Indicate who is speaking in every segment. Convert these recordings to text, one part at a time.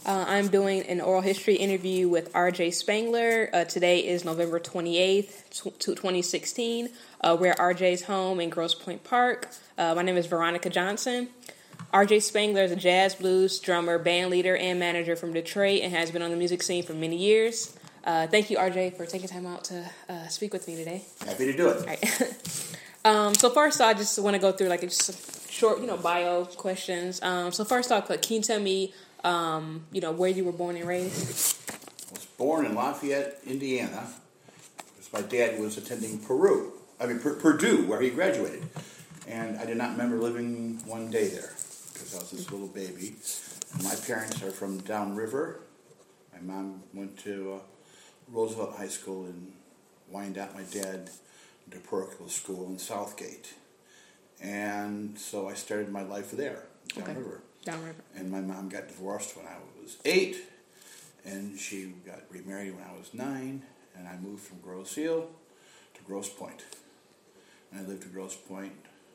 Speaker 1: I'm doing an oral history interview with R.J. Spangler. Today is November 28th, 2016. We're at R.J.'s home in Grosse Pointe Park. My name is Veronica Johnson. R.J. Spangler is a jazz blues drummer, band leader, and manager from Detroit and has been on the music scene for many years. Thank you, R.J., for taking time out to speak with me today.
Speaker 2: Happy to do it.
Speaker 1: All right. So first, I just want to go through just short, bio questions. So first off, can you tell me, where you were born and raised?
Speaker 2: I was born in Lafayette, Indiana, because my dad was attending Purdue, where he graduated. And I did not remember living one day there, because I was this little baby. And my parents are from downriver. My mom went to Roosevelt High School in Wyandotte. My dad went to parochial school in Southgate. And so I started my life there, downriver.
Speaker 1: Downriver.
Speaker 2: And my mom got divorced when I was 8, and she got remarried when I was 9, and I moved from Grosse Ile to Grosse Pointe. And I lived in Grosse Pointe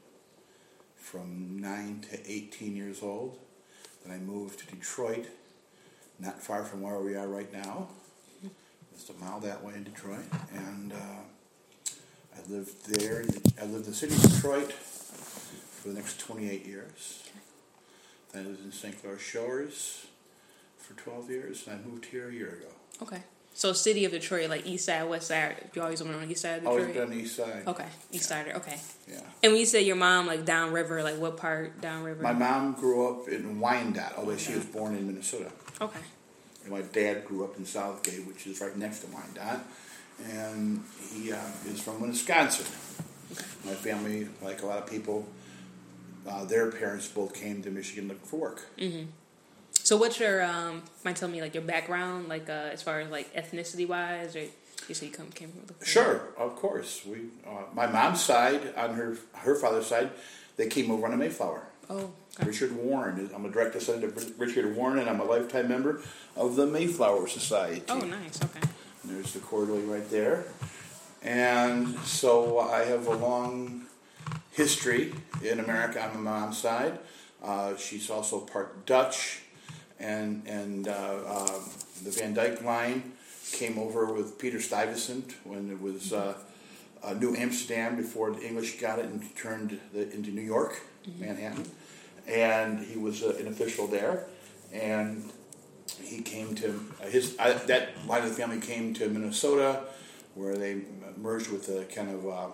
Speaker 2: from 9 to 18 years old. Then I moved to Detroit, not far from where we are right now, just a mile that way in Detroit. And I lived there. I lived in the city of Detroit for the next 28 years. I lived in St. Clair Shores for 12 years, and I moved here a year ago.
Speaker 1: Okay. So city of Detroit, like east side, west side, you always been on the east side of Detroit?
Speaker 2: Always been on the east side.
Speaker 1: Okay. East sider, okay.
Speaker 2: Yeah.
Speaker 1: And when you say your mom, downriver, what part downriver?
Speaker 2: My mom grew up in Wyandotte, although she was born in Minnesota.
Speaker 1: Okay.
Speaker 2: And my dad grew up in Southgate, which is right next to Wyandotte, and he is from Wisconsin. Okay. My family, like a lot of people, their parents both came to Michigan looking for work.
Speaker 1: Mm-hmm. So what's your, might tell me, your background, as far as, ethnicity wise, or you say you came from?
Speaker 2: Sure, of course. My mom's side, on her father's side, they came over on a Mayflower.
Speaker 1: Oh, okay.
Speaker 2: Richard Warren. I'm a direct descendant of Richard Warren, and I'm a lifetime member of the Mayflower Society.
Speaker 1: Oh, nice, okay.
Speaker 2: And there's the quarterly right there. And so I have a long history in America on my mom's side. She's also part Dutch, and the Van Dyke line came over with Peter Stuyvesant when it was New Amsterdam before the English got it and turned into New York, Manhattan. And he was an official there, and he came to that line of the family came to Minnesota, where they merged with the kind of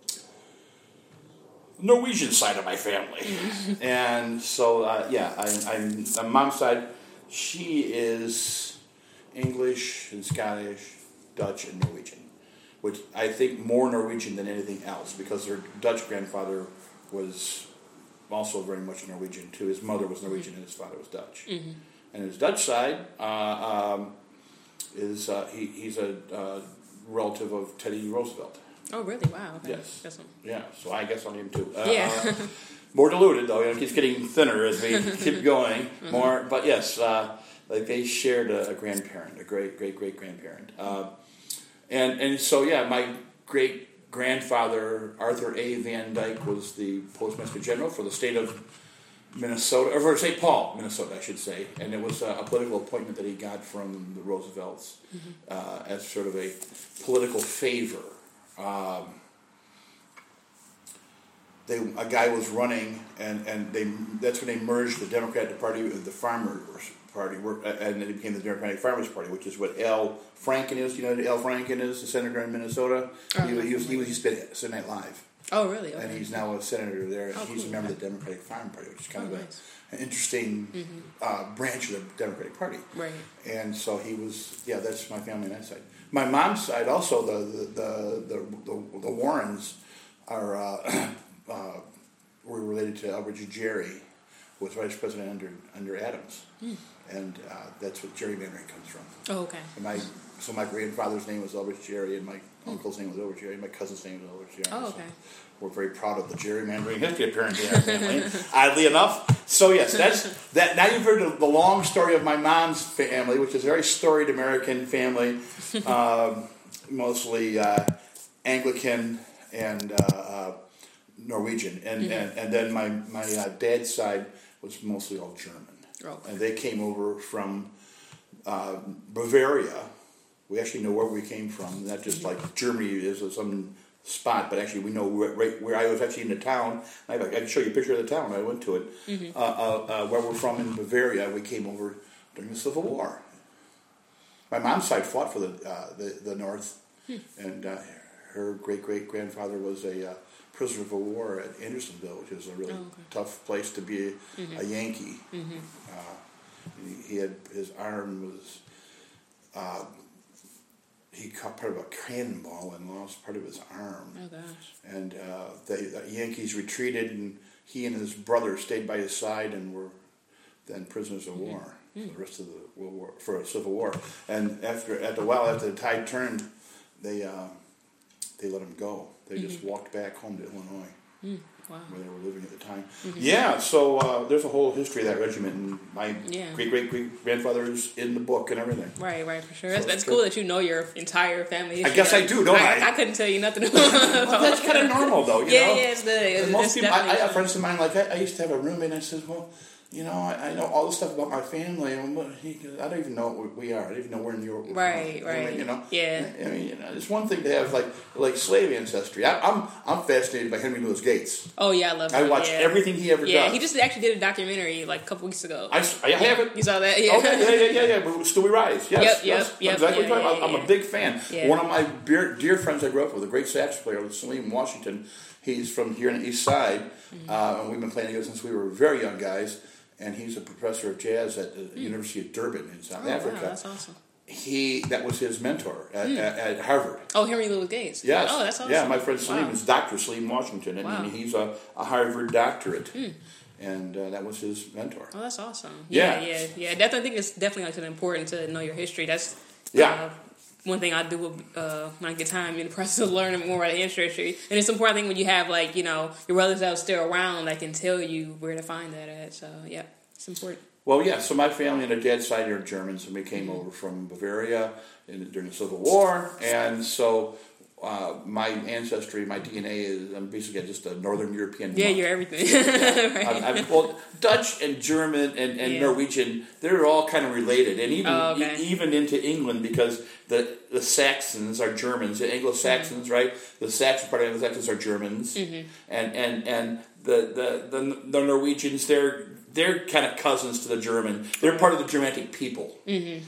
Speaker 2: Norwegian side of my family. And so, I'm on mom's side. She is English and Scottish, Dutch, and Norwegian, which I think more Norwegian than anything else, because her Dutch grandfather was also very much Norwegian too. His mother was Norwegian and his father was Dutch. Mm-hmm. And his Dutch side is he's a relative of Teddy Roosevelt.
Speaker 1: Oh, really? Wow. Okay.
Speaker 2: Yes.
Speaker 1: That's
Speaker 2: Yeah, so I guess I'm him too.
Speaker 1: Yeah.
Speaker 2: More diluted, though. It keeps getting thinner as we keep going. Mm-hmm. More, but yes, they shared a grandparent, a great-great-great-grandparent. And so, my great-grandfather, Arthur A. Van Dyke, was the Postmaster General for the state of Minnesota, or for St. Paul, Minnesota, I should say. And it was a political appointment that he got from the Roosevelts as sort of a political favor. A guy was running, and that's when they merged the Democratic Party with the Farmers Party, and it became the Democratic Farmers Party, which is what Al Franken is. You know who Al Franken is, the senator in Minnesota? He used to be at Saturday Night Live.
Speaker 1: Oh, really? Okay.
Speaker 2: And he's now a senator there.
Speaker 1: Oh,
Speaker 2: he's
Speaker 1: cool.
Speaker 2: a member of the Democratic Farm Party, which is kind of
Speaker 1: nice.
Speaker 2: an interesting branch of the Democratic Party.
Speaker 1: Right.
Speaker 2: And so he was, that's my family on that side. My mom's side also, the Warrens are were related to Albert G. Gerry, who was vice president under Adams. And that's what gerrymandering comes from.
Speaker 1: Oh, okay.
Speaker 2: So my grandfather's name was Albert Gerry, and my uncle's name was Albert Gerry, and my cousin's name was Albert Gerry.
Speaker 1: Oh, okay.
Speaker 2: So we're very proud of the gerrymandering history apparently in our family, oddly enough. So yes, that's that. Now you've heard the long story of my mom's family, which is a very storied American family, mostly Anglican and Norwegian, and then my dad's side was mostly all German.
Speaker 1: Okay.
Speaker 2: And they came over from Bavaria. We actually know where we came from, not just like Germany is some spot, but actually we know right where I was actually in the town. I can show you a picture of the town. I went to it. Where we're from in Bavaria, we came over during the Civil War. My mom's side fought for the North, and her great-great-grandfather was a prisoner of war at Andersonville, which is a really tough place to be a Yankee. He had his arm was he caught part of a cannonball and lost part of his arm.
Speaker 1: Oh gosh!
Speaker 2: And the Yankees retreated, and he and his brother stayed by his side and were then prisoners of war for the rest of the World War, for a Civil War. And after the tide turned, they let him go. They just walked back home to Illinois.
Speaker 1: Wow.
Speaker 2: Where they were living at the time. Yeah, so there's a whole history of that regiment, and my great-great-great-grandfather is in the book and everything.
Speaker 1: Right, for sure. So that's cool that you know your entire family history.
Speaker 2: I guess I do, don't I?
Speaker 1: I couldn't tell you nothing.
Speaker 2: Well, that's kind of normal, though, you know?
Speaker 1: Yeah, it's good.
Speaker 2: Most people, I have friends of mine, like, I used to have a roommate, and I said, well, you know, I know all this stuff about my family, and I don't even know what we are. I don't even know where in Europe we're from.
Speaker 1: Right.
Speaker 2: You know?
Speaker 1: Yeah.
Speaker 2: I mean, you know, it's one thing to have, like slave ancestry. I'm fascinated by Henry Louis Gates.
Speaker 1: Oh, yeah, I love him.
Speaker 2: I watch everything he ever does.
Speaker 1: Yeah, he just actually did a documentary, like, a couple weeks ago.
Speaker 2: I have it.
Speaker 1: You saw that? Yeah.
Speaker 2: Okay, yeah. Still We Rise. Yes.
Speaker 1: Yep.
Speaker 2: Exactly what I'm a big fan.
Speaker 1: Yeah.
Speaker 2: One of my dear friends I grew up with, a great sax player, Salim Washington. He's from here on the East Side, and we've been playing together since we were very young guys. And he's a professor of jazz at the University of Durban in South Africa.
Speaker 1: Wow, that's awesome.
Speaker 2: That was his mentor at Harvard.
Speaker 1: Oh, Henry Louis Gates.
Speaker 2: Yes.
Speaker 1: Oh, that's awesome.
Speaker 2: Yeah, my friend Salim is Dr. Salim Washington, and he's a Harvard doctorate. And that was his mentor.
Speaker 1: Oh, that's awesome.
Speaker 2: Yeah.
Speaker 1: I think it's definitely important to know your history. That's one thing I do when I get time in the process of learning more about the history. And it's important, I think, when you have, like, you know, your relatives that are still around that can tell you where to find that at. So, yeah, it's important.
Speaker 2: Well, yeah, so my family on their dad's side are Germans, and we came over from Bavaria during the Civil War. And so my ancestry, my DNA is, I'm basically just a Northern European.
Speaker 1: Yeah, you're everything.
Speaker 2: Right. Well, Dutch and German and Norwegian, they're all kind of related. And even into England, because the Saxons are Germans, the Anglo-Saxons, right? The Saxon part of the Anglo-Saxons are Germans. And the Norwegians, they're kind of cousins to the German. They're part of the Germanic people, and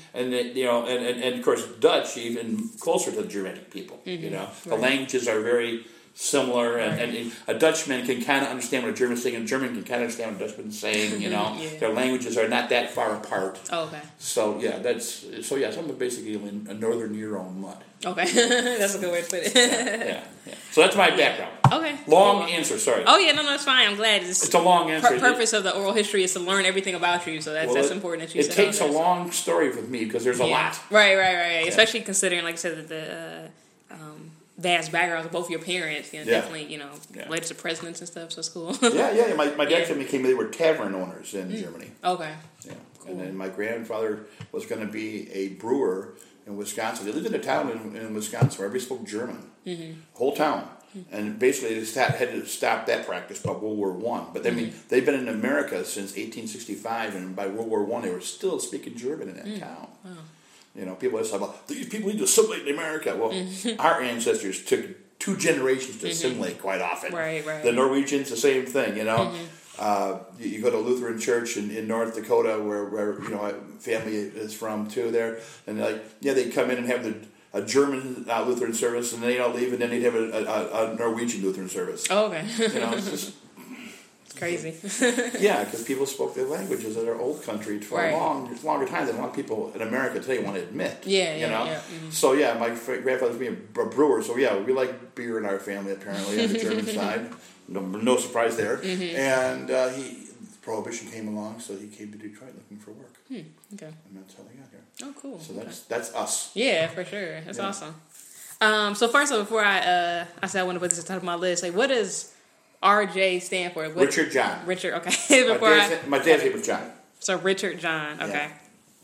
Speaker 2: of course Dutch even closer to the Germanic people. You know, the languages are very similar, and a Dutchman can kind of understand what a German's saying, and a German can kind of understand what a Dutchman's saying. You know, their languages are not that far apart.
Speaker 1: Oh, okay.
Speaker 2: So I'm basically a Northern Euro mud.
Speaker 1: Okay, that's a good way to put it.
Speaker 2: Yeah. So that's my background.
Speaker 1: Okay.
Speaker 2: Long answer, sorry.
Speaker 1: Oh, yeah, no, it's fine. I'm glad. It's
Speaker 2: a long answer.
Speaker 1: The purpose of the oral history is to learn everything about you, so that's important that you said.
Speaker 2: It takes a long story with me because there's a lot.
Speaker 1: Right. Yeah. Especially considering, like I said, the vast backgrounds of both your parents, definitely, related to presidents and stuff, so it's cool.
Speaker 2: Yeah. My dad's family they were tavern owners in Germany.
Speaker 1: Okay.
Speaker 2: Yeah. Cool. And then my grandfather was going to be a brewer in Wisconsin. They lived in a town in Wisconsin where everybody spoke German. Whole town. And basically they had to stop that practice by World War I. But they've been in America since 1865, and by World War I they were still speaking German in that town. Wow. You know, people always talk about, these people need to assimilate in America. Well, our ancestors took 2 generations to assimilate quite often.
Speaker 1: Right.
Speaker 2: The Norwegians, the same thing, you know. You go to Lutheran Church in North Dakota, where my family is from too. There, and they come in and have a German Lutheran service, and then they all leave, and then they'd have a Norwegian Lutheran service.
Speaker 1: Oh, okay.
Speaker 2: You know, it's
Speaker 1: crazy.
Speaker 2: Yeah, because people spoke their languages in their old country for a longer time than a lot of people in America today want to admit.
Speaker 1: Yeah.
Speaker 2: So my grandfather's being a brewer, so we like beer in our family apparently on the German side. No surprise there. And Prohibition came along, so he came to Detroit looking for work.
Speaker 1: Okay.
Speaker 2: And that's how they got here.
Speaker 1: Oh, cool.
Speaker 2: So that's us.
Speaker 1: Yeah, for sure. That's awesome. So first of all, before I said I want to put this at the top of my list, like, what does RJ stand for?
Speaker 2: Richard John.
Speaker 1: Richard, okay.
Speaker 2: My dad's name was John.
Speaker 1: So Richard John, okay.
Speaker 2: Yeah.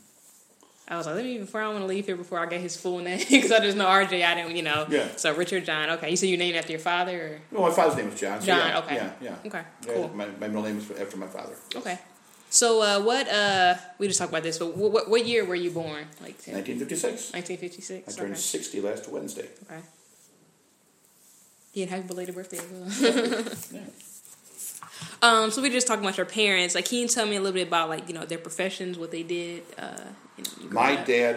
Speaker 1: I was like, I don't want to leave here before I get his full name, because I just know RJ, I didn't,
Speaker 2: Yeah.
Speaker 1: So Richard John, okay. You said you named after your father? Or?
Speaker 2: No, my father's name was John. So
Speaker 1: John, okay.
Speaker 2: Yeah.
Speaker 1: Okay, cool.
Speaker 2: My middle name was after my father.
Speaker 1: Okay. So we just talked about this, but what year were you born? Like
Speaker 2: 1956.
Speaker 1: 1956.
Speaker 2: I turned 60 last Wednesday.
Speaker 1: Okay. Yeah, happy belated birthday as well.
Speaker 2: Yeah.
Speaker 1: So we just talking about your parents. Like, can you tell me a little bit about, like, their professions, what they did?
Speaker 2: My dad,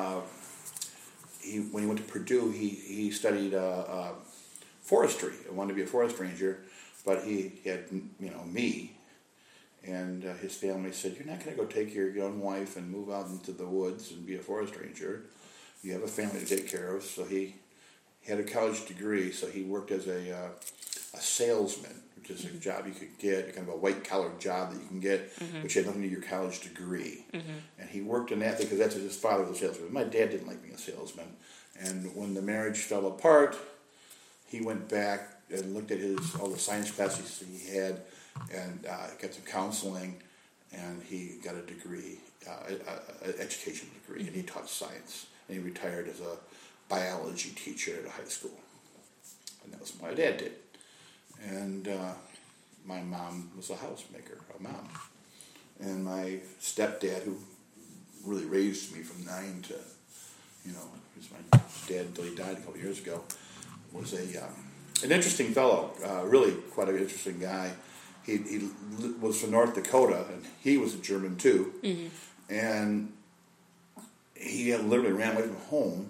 Speaker 2: when he went to Purdue, he studied forestry. He wanted to be a forest ranger, but he had me. And his family said, "You're not going to go take your young wife and move out into the woods and be a forest ranger. You have a family to take care of." So he had a college degree, so he worked as a salesman, which is a job you could get, kind of a white-collar job that you can get, which had nothing to do with your college degree. And he worked in that because that's what his father was a salesman. My dad didn't like being a salesman. And when the marriage fell apart, he went back and looked at all the science classes he had, and got some counseling, and he got a degree, an education degree, and he taught science. And he retired as a biology teacher at a high school. And that was what my dad did. And my mom was a housemaker, a mom. And my stepdad, who really raised me from 9 to, he was my dad until he died a couple years ago, was an interesting fellow, really quite an interesting guy. He was from North Dakota, and he was a German too. And he literally ran away from home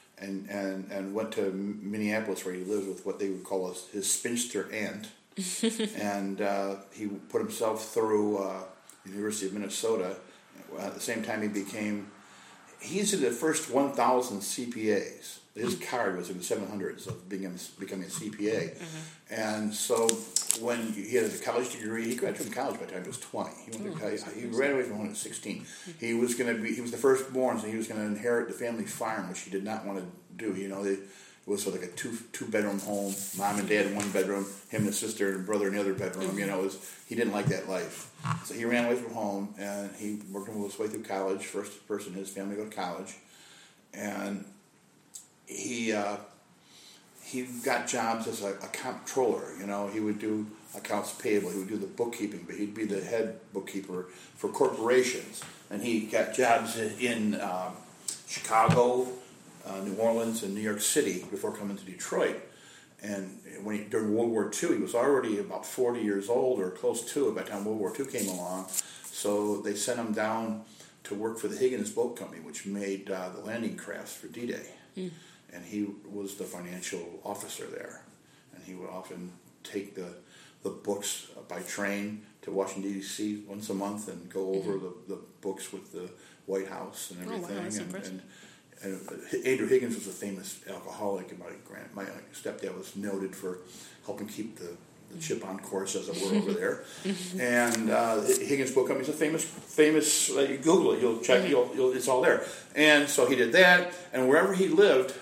Speaker 2: and went to Minneapolis, where he lived with what they would call his spinster aunt. And he put himself through the University of Minnesota. At the same time, he's in the first 1,000 CPAs. His card was in the 700s of becoming a CPA. And so when he had a college degree, he graduated from college by the time he was 20. He graduated from home at 16. He was the firstborn, so he was going to inherit the family farm, which he did not want to do. It was sort of like a two-bedroom home, mom and dad in one bedroom, him and his sister and brother in the other bedroom. He didn't like that life. So he ran away from home, and he worked his way through college, first person in his family to go to college. And he got jobs as a comptroller. He would do accounts payable. He would do the bookkeeping, but he'd be the head bookkeeper for corporations. And he got jobs in Chicago, New Orleans, and New York City before coming to Detroit. And during World War II, he was already about 40 years old or close to it by the time World War II came along. So they sent him down to work for the Higgins Boat Company, which made the landing crafts for D-Day. And he was the financial officer there. And he would often take the books by train to Washington, D.C. once a month and go over the books with the White House and everything.
Speaker 1: Oh, wow, that's impressive.
Speaker 2: And Andrew Higgins was a famous alcoholic, and my stepdad was noted for helping keep the ship on course, as it were, over there. And Higgins Book Company is a famous. You Google it, you'll check. It's all there. And so he did that, and wherever he lived,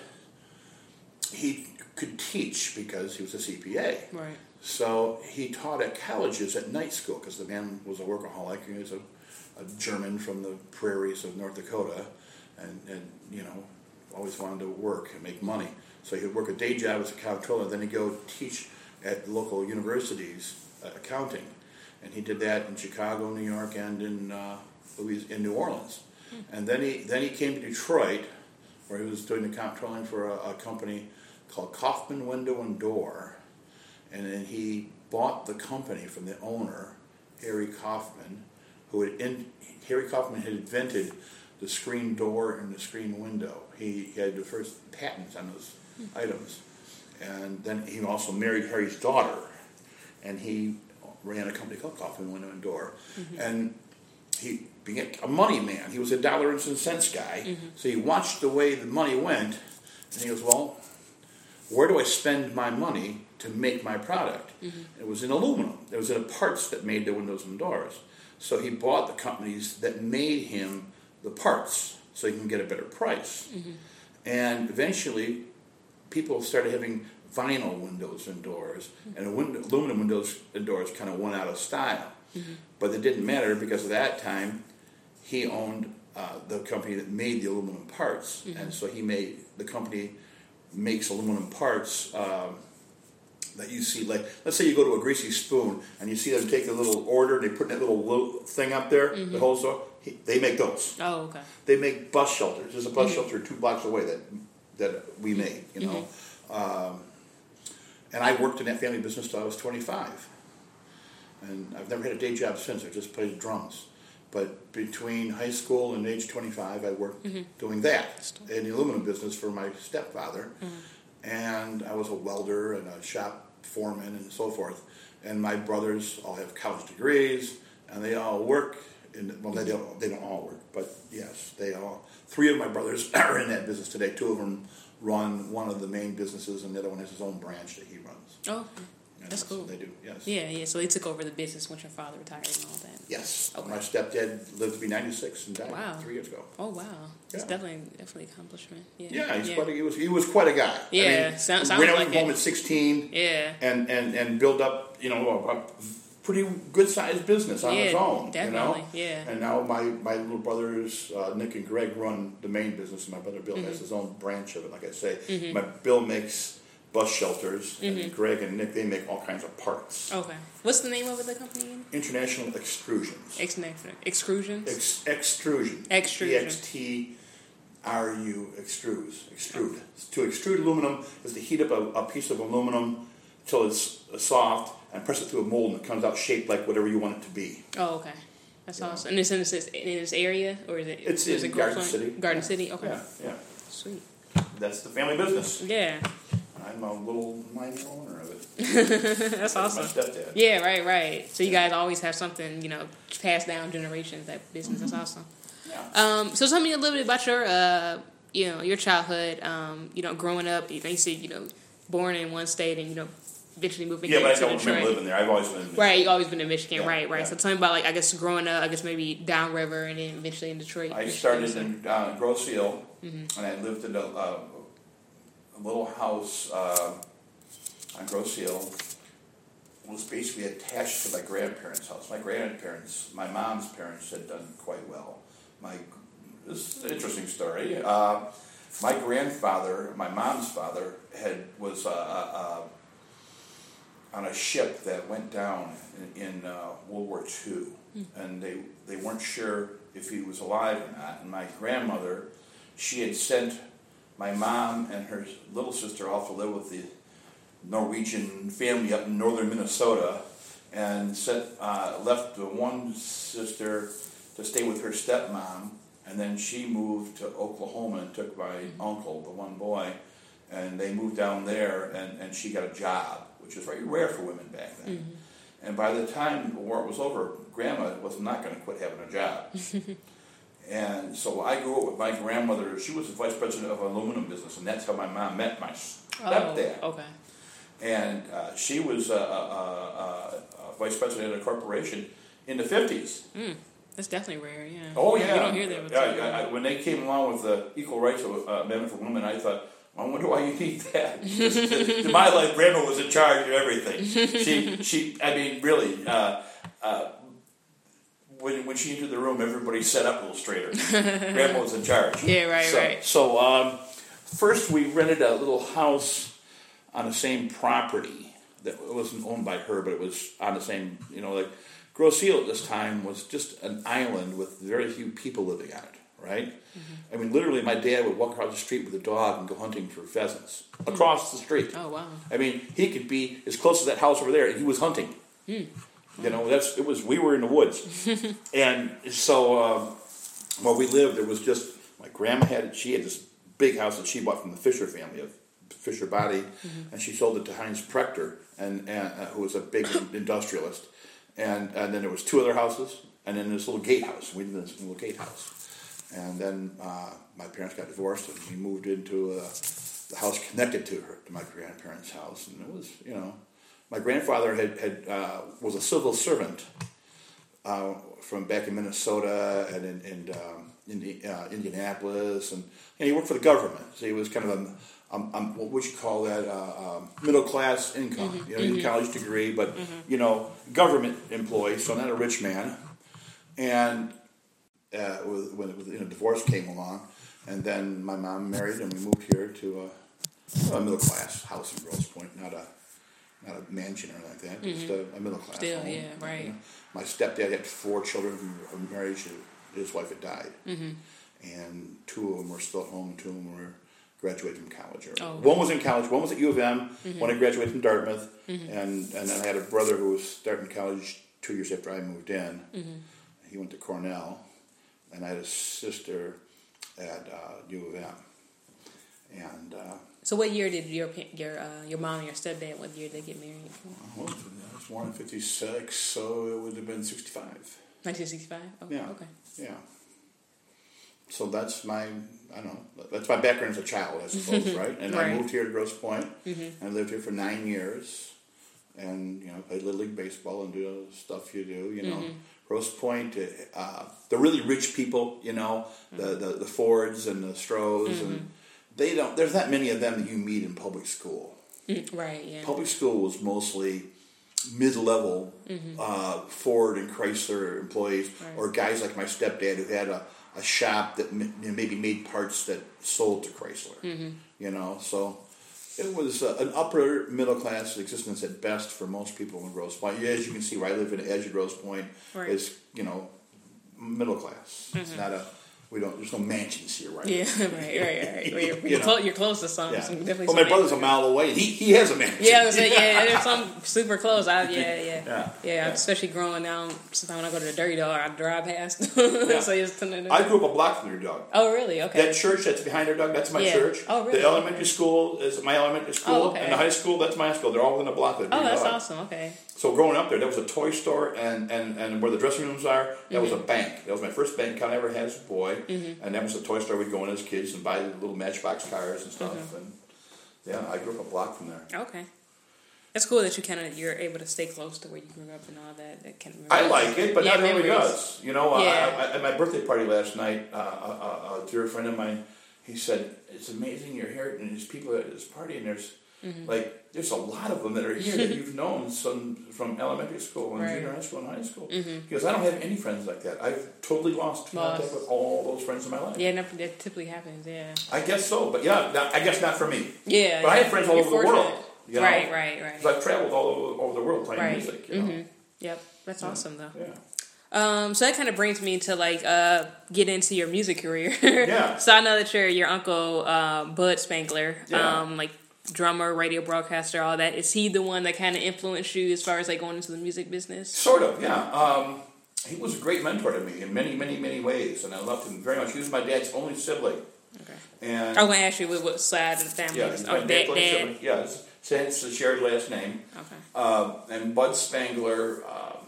Speaker 2: he could teach because he was a CPA.
Speaker 1: Right.
Speaker 2: So he taught at colleges at night school because the man was a workaholic. He was a German from the prairies of North Dakota, and always wanted to work and make money. So he would work a day job as a comptroller, then he'd go teach at local universities accounting, and he did that in Chicago, New York, and in New Orleans. And then he came to Detroit, where he was doing the comptrolling for a company called Kaufman Window and Door, and then he bought the company from the owner, Harry Kaufman, Harry Kaufman had invented the screen door and the screen window. He had the first patents on those items. And then he also married Harry's daughter, and he ran a company called Kaufman Window and Door. And he became a money man. He was a dollars and cents guy. So he watched the way the money went, and he goes, well, where do I spend my money to make my product? It was in aluminum. It was in parts that made the windows and doors. So he bought the companies that made him the parts so he can get a better price. And eventually, people started having vinyl windows and doors, and aluminum windows and doors kind of went out of style. But it didn't matter because at that time, he owned the company that made the aluminum parts, and so the company makes aluminum parts that you see, like, let's say you go to a Greasy Spoon and you see them take a little order and they put that little thing up there, the whole store. They make those.
Speaker 1: Oh, okay.
Speaker 2: They make bus shelters. There's a bus shelter 2 blocks away that we made, you know. And I worked in that family business till I was 25. And I've never had a day job since. I just played drums. But between high school and age 25, I worked doing that in the aluminum business for my stepfather. And I was a welder and a shop foreman and so forth. And my brothers all have college degrees, and they all work. They don't all work, but yes, they all. 3 of my brothers are in that business today. 2 of them run one of the main businesses, and the other one has his own branch that he runs.
Speaker 1: Oh, that's cool.
Speaker 2: They do, yes.
Speaker 1: Yeah. So they took over the business once your father retired and all that.
Speaker 2: Yes.
Speaker 1: Okay.
Speaker 2: My stepdad lived to be 96 and died 3 years ago.
Speaker 1: Oh wow, it's
Speaker 2: Yeah.
Speaker 1: definitely accomplishment.
Speaker 2: Yeah, he was quite a guy.
Speaker 1: Yeah,
Speaker 2: I mean,
Speaker 1: sounds
Speaker 2: went
Speaker 1: like
Speaker 2: out home
Speaker 1: it.
Speaker 2: at 16.
Speaker 1: Yeah.
Speaker 2: And build up, you know, a pretty good sized business on his own.
Speaker 1: Definitely.
Speaker 2: You know? And now my little brothers Nick and Greg run the main business, and my brother Bill has his own branch of it. Like I say, my Bill makes bus shelters, and Greg and Nick, they make all kinds of parts.
Speaker 1: Okay. What's the name of the company again?
Speaker 2: International Extrusions.
Speaker 1: Extrusions?
Speaker 2: Extrusion. EXTRU extrude. To extrude aluminum is to heat up a piece of aluminum until it's soft and press it through a mold, and it comes out shaped like whatever you want it to be.
Speaker 1: Oh, okay. That's awesome. And it's in this area, or is it?
Speaker 2: It's in Garden City.
Speaker 1: Garden City. Okay.
Speaker 2: Yeah.
Speaker 1: Sweet.
Speaker 2: That's the family business.
Speaker 1: Yeah.
Speaker 2: I'm a little minor owner of it.
Speaker 1: That's awesome.
Speaker 2: My stepdad.
Speaker 1: Yeah, right. So you guys always have something, you know, passed down generations, that business. That's awesome.
Speaker 2: Yeah.
Speaker 1: So tell me a little bit about your childhood, growing up. You said, born in one state and, eventually moving
Speaker 2: to Detroit.
Speaker 1: Yeah, but I don't remember
Speaker 2: living there. I've always been in Michigan.
Speaker 1: Right, you've always been in Michigan.
Speaker 2: Yeah,
Speaker 1: Right.
Speaker 2: yeah.
Speaker 1: So tell me about, growing up, maybe downriver and then eventually in Detroit.
Speaker 2: I started in Grosse Ile, and I lived in a little house on Grosse Ile. It was basically attached to my grandparents' house. My mom's parents had done quite well. This is an interesting story. My grandfather, my mom's father, was on a ship that went down in World War II, and they weren't sure if he was alive or not. And my grandmother, she had sent my mom and her little sister off to live with the Norwegian family up in northern Minnesota, and left the one sister to stay with her stepmom, and then she moved to Oklahoma and took my uncle, the one boy, and they moved down there, and she got a job, which was very rare for women back then. And by the time the war was over, Grandma was not going to quit having a job. And so I grew up with my grandmother. She was the vice president of an aluminum business, and that's how my mom met my stepdad.
Speaker 1: Oh, okay.
Speaker 2: And she was a vice president of a corporation in the 50s.
Speaker 1: That's definitely rare, yeah.
Speaker 2: Oh, yeah.
Speaker 1: You don't hear that.
Speaker 2: When they came along with the Equal Rights Amendment for Women, I thought, I wonder why you need that. To my life, Grandma was in charge of everything. Really, when she entered the room, everybody sat up a little straighter. Grandma was in charge.
Speaker 1: Yeah, right.
Speaker 2: So first we rented a little house on the same property that wasn't owned by her, but it was on the same, Grosse Ile at this time was just an island with very few people living on it, right? I mean, literally, my dad would walk across the street with a dog and go hunting for pheasants across the street.
Speaker 1: Oh, wow.
Speaker 2: I mean, he could be as close to that house over there, and he was hunting. We were in the woods. And so, where we lived, there was just, my grandma she had this big house that she bought from the Fisher family, of Fisher Body, and she sold it to Heinz Prechter, and who was a big industrialist. And then there was 2 other houses, and then this little gatehouse. We lived in this little gatehouse. And then my parents got divorced, and we moved into the house connected to my grandparents' house. And it was, my grandfather was a civil servant from back in Minnesota and in Indianapolis, and he worked for the government. So he was kind of what would you call that? Middle class income. College degree, but government employee, so not a rich man. And when divorce came along, and then my mom married, and we moved here to a middle class house in Grosse Pointe, not not a mansion or anything like that, just a middle class
Speaker 1: Still,
Speaker 2: home.
Speaker 1: yeah, right.
Speaker 2: You know. My stepdad had 4 children from marriage. His wife had died. And 2 of them were still at home, 2 of them were graduated from college. One was in college, one was at U of M, one had graduated from Dartmouth, and then I had a brother who was starting college 2 years after I moved in. He went to Cornell, and I had a sister at U of M. And
Speaker 1: so what year did your mom and your stepdad, what year did they get married?
Speaker 2: I was born in 56, so it would have been 65.
Speaker 1: 1965? Oh,
Speaker 2: yeah.
Speaker 1: Okay.
Speaker 2: Yeah. So that's that's my background as a child, I suppose, right? And I moved here to Grosse Pointe, and I lived here for 9 years, and, played Little League Baseball and do all the stuff you do, Grosse Pointe, the really rich people, the Fords and the Strohs, and there's not many of them that you meet in public school.
Speaker 1: Right, yeah.
Speaker 2: Public school was mostly mid-level Ford and Chrysler employees, or guys like my stepdad who had a shop that maybe made parts that sold to Chrysler. So it was an upper middle class existence at best for most people in Grosse Pointe. As you can see, where I live in the edge of Grosse Pointe is middle class. It's not there's no mansions here, right?
Speaker 1: Yeah, right. You're close to some.
Speaker 2: Yeah.
Speaker 1: Some definitely.
Speaker 2: Well, my brother's a mile away. He has a mansion.
Speaker 1: Yeah, I was saying, there's some super close.
Speaker 2: Yeah.
Speaker 1: Especially growing down. Sometimes when I go to the Dirty Dog, I drive past.
Speaker 2: Yeah.
Speaker 1: So
Speaker 2: I grew up a block from your dog.
Speaker 1: Oh, really? Okay.
Speaker 2: That church that's behind our dog, that's my church.
Speaker 1: Oh, really?
Speaker 2: The elementary school is my elementary school, and the high school, that's my high school. They're all within a block of the
Speaker 1: that's
Speaker 2: dog.
Speaker 1: awesome. Okay.
Speaker 2: So growing up there was a toy store, and where the dressing rooms are, that was a bank. That was my first bank account I ever had as a boy, and that was a toy store we'd go in as kids and buy little Matchbox cars and stuff. And I grew up a block from there.
Speaker 1: Okay. It's cool that you're able to stay close to where you grew up and all that.
Speaker 2: I like it, but not everybody
Speaker 1: memories.
Speaker 2: does. I, at my birthday party last night, a dear friend of mine, he said, "It's amazing you're here, and there's people at this party, and there's there's a lot of them that are here that you've known from elementary school and junior high school and high school." Because I don't have any friends like that. I've totally lost contact with all those friends in my life.
Speaker 1: Yeah, that typically happens. Yeah.
Speaker 2: I guess so, but I guess not for me.
Speaker 1: Yeah.
Speaker 2: But I have friends all over the world.
Speaker 1: Right.
Speaker 2: Because I've traveled all over the world playing music.
Speaker 1: Yep, that's awesome though.
Speaker 2: Yeah.
Speaker 1: So that kind of brings me to get into your music career.
Speaker 2: Yeah.
Speaker 1: So I know that your uncle Bud Spangler, drummer, radio broadcaster, all that. Is he the one that kind of influenced you as far as going into the music business?
Speaker 2: Sort of, yeah. He was a great mentor to me in many, many, many ways, and I loved him very much. He was my dad's only sibling.
Speaker 1: Okay.
Speaker 2: And
Speaker 1: I was going to ask you what side of the family.
Speaker 2: Yeah, he's my dad's only sibling. Yeah, it's a shared last name.
Speaker 1: Okay.
Speaker 2: And Bud Spangler,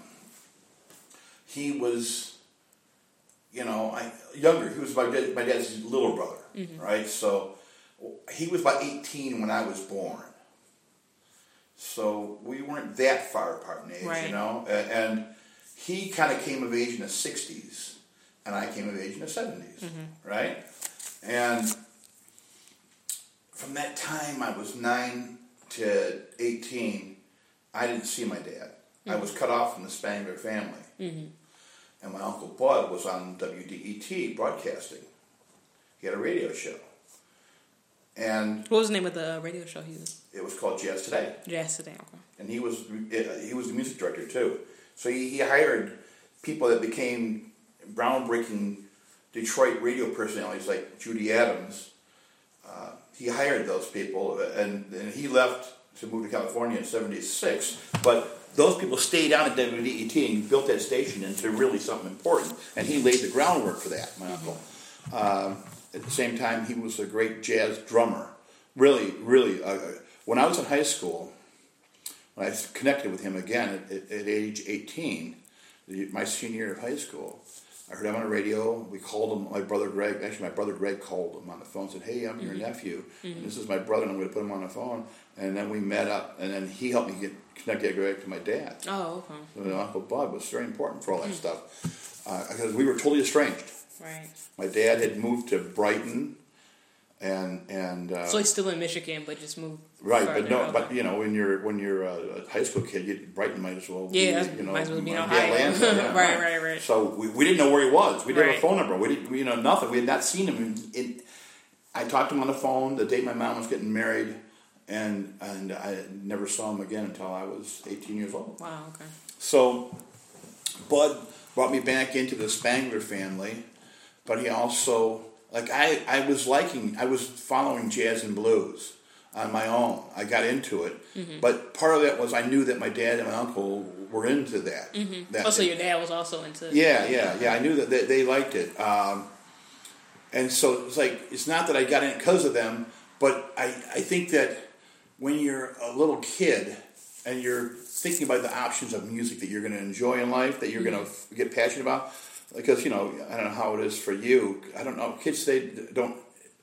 Speaker 2: he was, younger. He was my dad's little brother, right? So he was about 18 when I was born. So we weren't that far apart in age, And he kind of came of age in the 60s, and I came of age in the 70s, right? And from that time, I was 9 to 18, I didn't see my dad. I was cut off from the Spangler family. And my Uncle Bud was on WDET broadcasting. He had a radio show. And
Speaker 1: what was the name of the radio show he was?
Speaker 2: It was called Jazz Today.
Speaker 1: Jazz Today, okay.
Speaker 2: And he was the music director too. So he hired people that became groundbreaking Detroit radio personalities like Judy Adams. He hired those people, and he left to move to California in '76. But those people stayed on at WDET and built that station into really something important. And he laid the groundwork for that, my uncle. At the same time, he was a great jazz drummer. Really, really. When I was in high school, when I connected with him again at age 18, my senior year of high school, I heard him on the radio. We called him, my brother Greg called him on the phone and said, "Hey, I'm your nephew, and this is my brother, and I'm going to put him on the phone." And then we met up, and then he helped me get connected Greg to my dad.
Speaker 1: Oh, okay.
Speaker 2: So Uncle Bud was very important for all that stuff, because we were totally estranged.
Speaker 1: Right.
Speaker 2: My dad had moved to Brighton, and
Speaker 1: so he's still in Michigan, but just moved.
Speaker 2: Right,
Speaker 1: farther.
Speaker 2: but no,
Speaker 1: Okay.
Speaker 2: but when you're a high school kid, Brighton might as well
Speaker 1: be,
Speaker 2: might
Speaker 1: as well be in Ohio.
Speaker 2: Atlanta,
Speaker 1: Right.
Speaker 2: So we didn't know where he was. We didn't have a
Speaker 1: Right.
Speaker 2: phone number. We nothing. We had not seen him. I talked to him on the phone the day my mom was getting married, and I never saw him again until I was 18 years old.
Speaker 1: Wow. Okay.
Speaker 2: So Bud brought me back into the Spangler family, but he also, like, I was following jazz and blues on my own. I got into it, but part of that was I knew that my dad and my uncle were into that.
Speaker 1: So your dad was also into it.
Speaker 2: Yeah. I knew that they liked it. And so it's like, it's not that I got in because of them, but I think that when you're a little kid and you're thinking about the options of music that you're going to enjoy in life, that you're going to get passionate about, because, I don't know how it is for you. I don't know. Kids, they don't,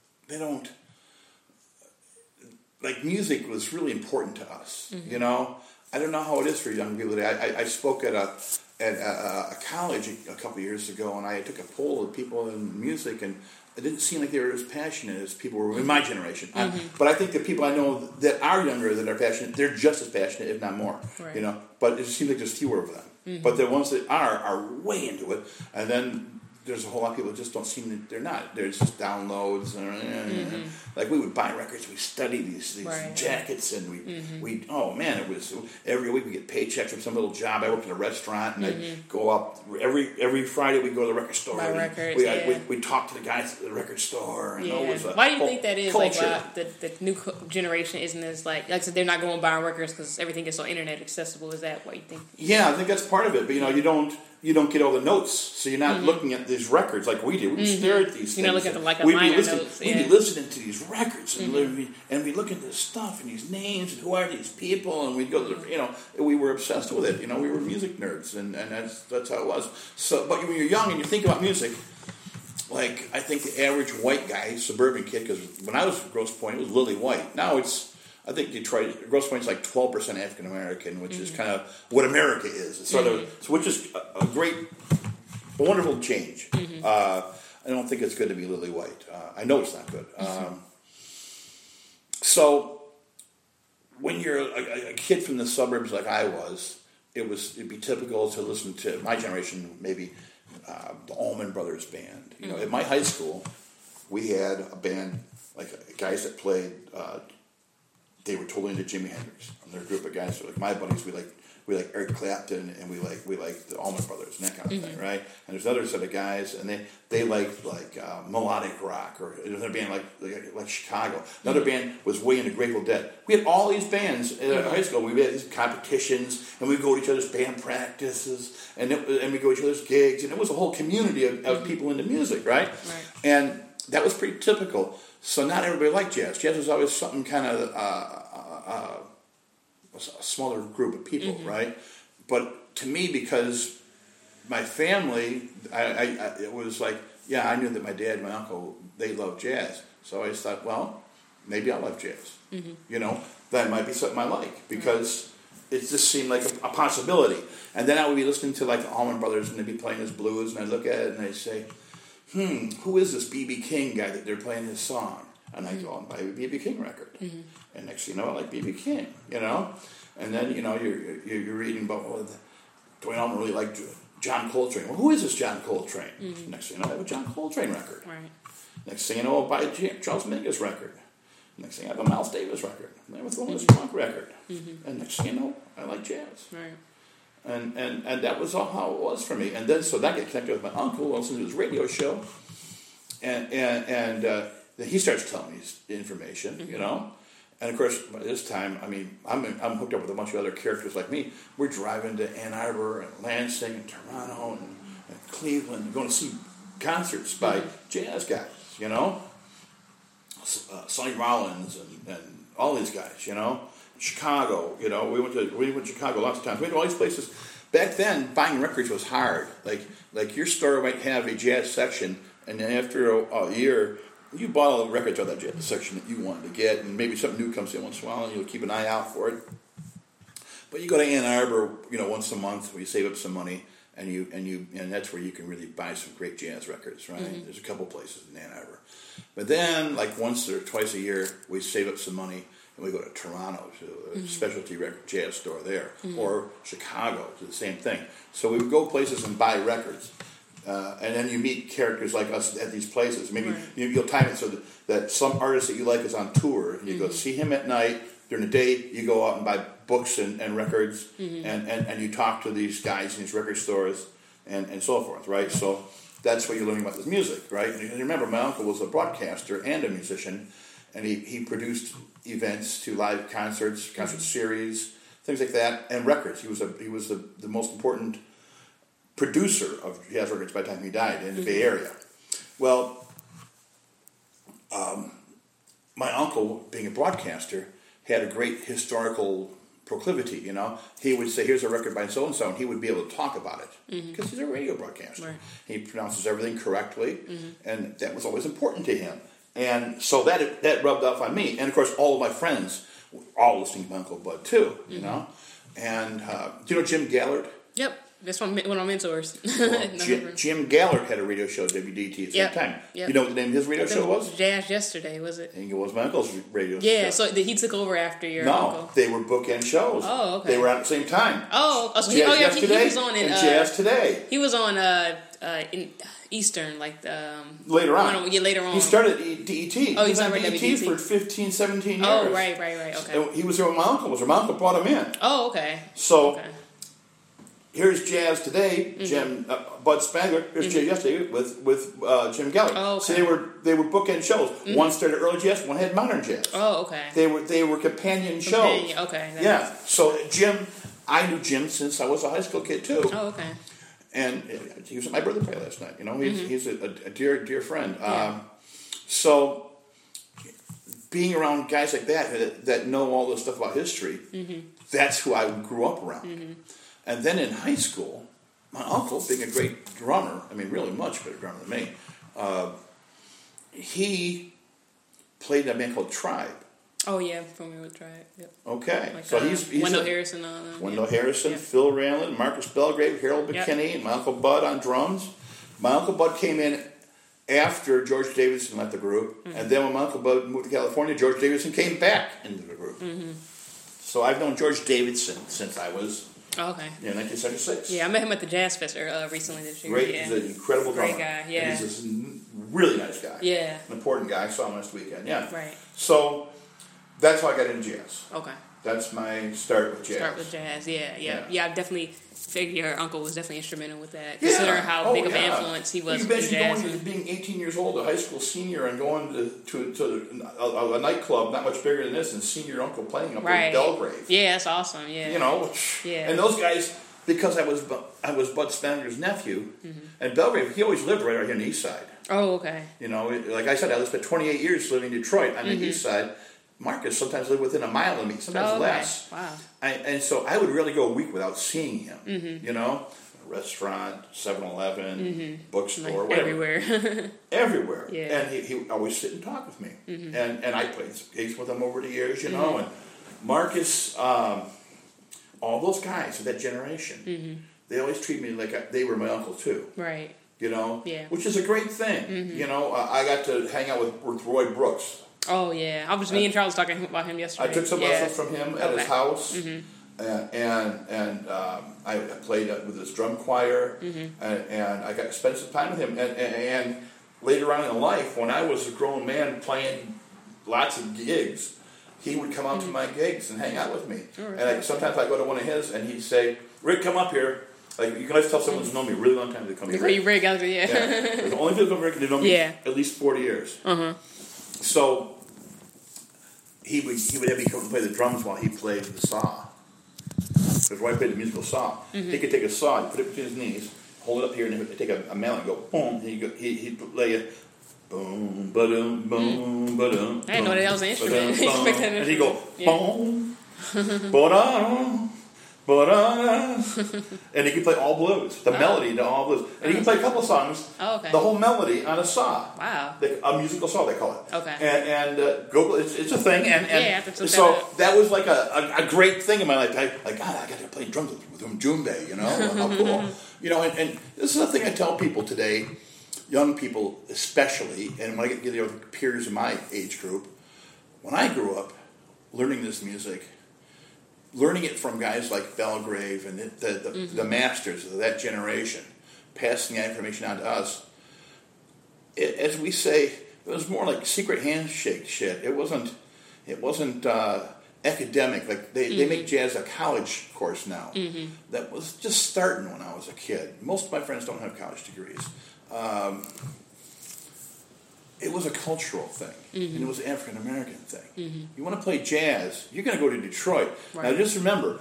Speaker 2: like, music was really important to us, I don't know how it is for young people today. I spoke at a college a couple of years ago, and I took a poll of people in music, and it didn't seem like they were as passionate as people were in my generation. But I think the people I know that are younger that are passionate, they're just as passionate, if not more. Right. But it just seems like there's fewer of them. But the ones that are way into it, and then there's a whole lot of people that just don't seem that they're not. There's just downloads and like we would buy records, we study these right. jackets, and we oh man, it was every week we get paychecks from some little job. I worked in a restaurant, and I'd go up every Friday. We go to the record store.
Speaker 1: Buy records.
Speaker 2: We talk to the guys at the record store. And it was
Speaker 1: why do you think that is?
Speaker 2: Culture.
Speaker 1: Like the new generation isn't as like I said, they're not going buying records because everything is so internet accessible. Is that what you think?
Speaker 2: Yeah, I think that's part of it. But you don't get all the notes, so you're not looking at these records like we do. We stare at these things.
Speaker 1: You're not looking at the liner notes.
Speaker 2: We'd be listening to these records, and we look at this stuff and these names and who are these people, and we'd go to we were obsessed with it. We were music nerds, and that's how it was. So, but when you're young and you think about music, like I think the average white guy, suburban kid, because when I was at Grosse Pointe, it was lily white. Now I think Detroit, Grosse Pointe's like 12% African American, which is kind of what America is. It's sort of, which is a wonderful change. I don't think it's good to be lily white. I know it's not good. So when you're a kid from the suburbs like I was, it'd be typical to listen to my generation, maybe the Allman Brothers Band. At my high school, we had a band like guys that played. They were totally into Jimi Hendrix. And they're a group of guys. So like my buddies, we like Eric Clapton, and we like the Allman Brothers and that kind of thing, right? And there's another set of guys, and they liked melodic rock, or another band like Chicago. Another band was way into Grateful Dead. We had all these bands in high school. We had these competitions, and we'd go to each other's band practices, and we'd go to each other's gigs, and it was a whole community of people into music, right? And that was pretty typical. So not everybody liked jazz. Jazz was always something kind of a smaller group of people, right? But to me, because my family, it was like, I knew that my dad and my uncle, they loved jazz. So I just thought, well, maybe I love jazz. That might be something I like, because it just seemed like a possibility. And then I would be listening to like the Allman Brothers, and they'd be playing this blues, and I'd look at it and I'd say, who is this B.B. King guy that they're playing his song? And I go and buy a B.B. King record. And next thing you know, I like B.B. King, And then, you're reading about, Dwayne Allman really liked John Coltrane. Well, who is this John Coltrane? Next thing you know, I have a John Coltrane record. Right. Next thing you know, I'll buy a Charles Mingus record. Next thing I have a Miles Davis record. And then with Louis Monk record. And next thing you know, I like jazz. Right. And that was all how it was for me. And then, so that got connected with my uncle, listening to his radio show. And then he starts telling me his information, And of course, by this time, I'm hooked up with a bunch of other characters like me. We're driving to Ann Arbor and Lansing and Toronto and Cleveland, and going to see concerts by jazz guys, Sonny Rollins and all these guys, Chicago, we went to Chicago lots of times. We went to all these places. Back then, buying records was hard. Like your store might have a jazz section, and then after a year, you bought all the records out of that jazz section that you wanted to get, and maybe something new comes in once in a while, and you'll keep an eye out for it. But you go to Ann Arbor, once a month, where you save up some money, and that's where you can really buy some great jazz records, right? There's a couple places in Ann Arbor. But then, like once or twice a year, we save up some money, and we go to Toronto to a specialty record jazz store there, or Chicago to the same thing. So we would go places and buy records. And then you meet characters like us at these places. Maybe you'll time it so that some artist that you like is on tour, and you go see him at night, During the day, you go out and buy books and records, and you talk to these guys in these record stores and so forth, right? So that's what you're learning about this music, right? And remember, my uncle was a broadcaster and a musician, and he produced events to live concerts, concert series, things like that, and records. He was the most important producer of jazz records by the time he died in the Bay Area. Well, my uncle, being a broadcaster, had a great historical proclivity, you know. He would say, here's a record by so-and-so, and he would be able to talk about it, because he's a radio broadcaster. Right. He pronounces everything correctly, and that was always important to him. And so that rubbed off on me. And, of course, all of my friends were all listening to my Uncle Bud, too, you know. And do you know Jim Gallard?
Speaker 1: Yep. That's one of my mentors.
Speaker 2: Well, Jim Gallard had a radio show at WDT at the same time. Yep. You know what the name of his radio show was?
Speaker 1: Jazz Yesterday, was it?
Speaker 2: I think it was my uncle's radio show.
Speaker 1: Yeah, so he took over after your uncle?
Speaker 2: No, they were bookend shows.
Speaker 1: Oh, okay.
Speaker 2: They were at the same time.
Speaker 1: Oh, so he was on in
Speaker 2: Jazz Today.
Speaker 1: He was on in Eastern, like
Speaker 2: later on.
Speaker 1: Later on.
Speaker 2: He started at DET.
Speaker 1: Oh, he's
Speaker 2: on
Speaker 1: at
Speaker 2: DET for 15, 17 years.
Speaker 1: Oh, right, okay.
Speaker 2: And he was there when my uncle was there. My uncle brought him in.
Speaker 1: Oh, okay.
Speaker 2: So here's Jazz Today, Bud Spangler. Here's Jazz Yesterday with Jim Gallard.
Speaker 1: Oh, okay.
Speaker 2: So they were bookend shows. One started early jazz, one had modern jazz.
Speaker 1: Oh, okay.
Speaker 2: They were companion shows.
Speaker 1: Okay.
Speaker 2: Yeah. So I knew Jim since I was a high school kid too.
Speaker 1: Oh, okay.
Speaker 2: And he was at my birthday party last night. You know, he's a dear friend.
Speaker 1: Yeah.
Speaker 2: So being around guys like that know all this stuff about history, that's who I grew up around. And then in high school, my uncle, being a great drummer, I mean, really much better drummer than me, he played in a band called Tribe.
Speaker 1: Oh, yeah, familiar with Tribe. Yep.
Speaker 2: Okay.
Speaker 1: Like,
Speaker 2: so he's
Speaker 1: Wendell Harrison.
Speaker 2: Harrison, Phil Ranlin, Marcus Belgrave, Harold McKinney, and my Uncle Bud on drums. My Uncle Bud came in after George Davidson left the group, and then when my Uncle Bud moved to California, George Davidson came back into the group. So I've known George Davidson since I was...
Speaker 1: Oh, okay.
Speaker 2: Yeah, 1976.
Speaker 1: Yeah, I met him at the Jazz Fest recently this year.
Speaker 2: Great, he's an incredible drummer.
Speaker 1: Great guy, yeah.
Speaker 2: And he's a really nice guy.
Speaker 1: Yeah.
Speaker 2: An important guy. I saw him last weekend, yeah.
Speaker 1: Right.
Speaker 2: So, that's how I got into jazz.
Speaker 1: Okay.
Speaker 2: That's my start with jazz.
Speaker 1: Yeah, I definitely figure your uncle was definitely instrumental with that. Considering how big of an influence he was with jazz.
Speaker 2: Going to being 18 years old, a high school senior, and going to a nightclub not much bigger than this, and seeing your uncle playing up in Belgrave.
Speaker 1: Yeah, that's awesome. Yeah,
Speaker 2: you know.
Speaker 1: Yeah.
Speaker 2: And those guys, because I was Bud Spangler's nephew, and Belgrave, he always lived right here on the east side.
Speaker 1: Oh, okay.
Speaker 2: You know, like I said, I spent 28 years living in Detroit on the east side. Marcus sometimes lived within a mile of me, sometimes less.
Speaker 1: Wow.
Speaker 2: And so I would really go a week without seeing him. You know, a restaurant, 7-Eleven, bookstore,
Speaker 1: like
Speaker 2: whatever.
Speaker 1: Everywhere.
Speaker 2: Everywhere.
Speaker 1: Yeah.
Speaker 2: And he would always sit and talk with me. And I played gigs with him over the years, you know. And Marcus, all those guys of that generation, they always treat me like they were my uncle too.
Speaker 1: Right.
Speaker 2: You know?
Speaker 1: Yeah.
Speaker 2: Which is a great thing. You know, I got to hang out with Roy Brooks.
Speaker 1: Oh, yeah. Me and Charles talking about him yesterday.
Speaker 2: I took some lessons from him at his house, and I played with his drum choir, and I got to spend some time with him. And later on in life, when I was a grown man playing lots of gigs, he would come out to my gigs and hang out with me. Right. And sometimes I go to one of his, and he'd say, "Rick, come up here." Like, you can always tell someone who's known me a really long time to come here.
Speaker 1: Rick, yeah.
Speaker 2: The only people who have known me at least 40 years. So he would have me come and play the drums while he played the saw. Because Roy played the musical saw. He could take a saw, he'd put it between his knees, hold it up here, and he'd take a melody and go boom. He'd play it boom, ba-dum, boom, ba-dum.
Speaker 1: I didn't know that was an instrument.
Speaker 2: And he'd go boom, ba-dum. And he could play all blues, the melody to all blues. And he can play a couple of songs, the whole melody on a saw.
Speaker 1: Wow.
Speaker 2: A musical saw, they call it.
Speaker 1: Okay.
Speaker 2: And it's a thing. And
Speaker 1: so
Speaker 2: that was like a great thing in my life. God, I got to play drums with Mjumbe, you know? How cool. You know, and this is the thing I tell people today, young people especially, and when I get the peers in my age group, when I grew up learning this music, learning it from guys like Belgrave and the masters of that generation, passing that information on to us, as we say, it was more like secret handshake shit. It wasn't academic. Like they make jazz a college course now. That was just starting when I was a kid. Most of my friends don't have college degrees. It was a cultural thing, and it was an African American thing. You want to play jazz, you're going to go to Detroit.
Speaker 1: Right.
Speaker 2: Now, just remember,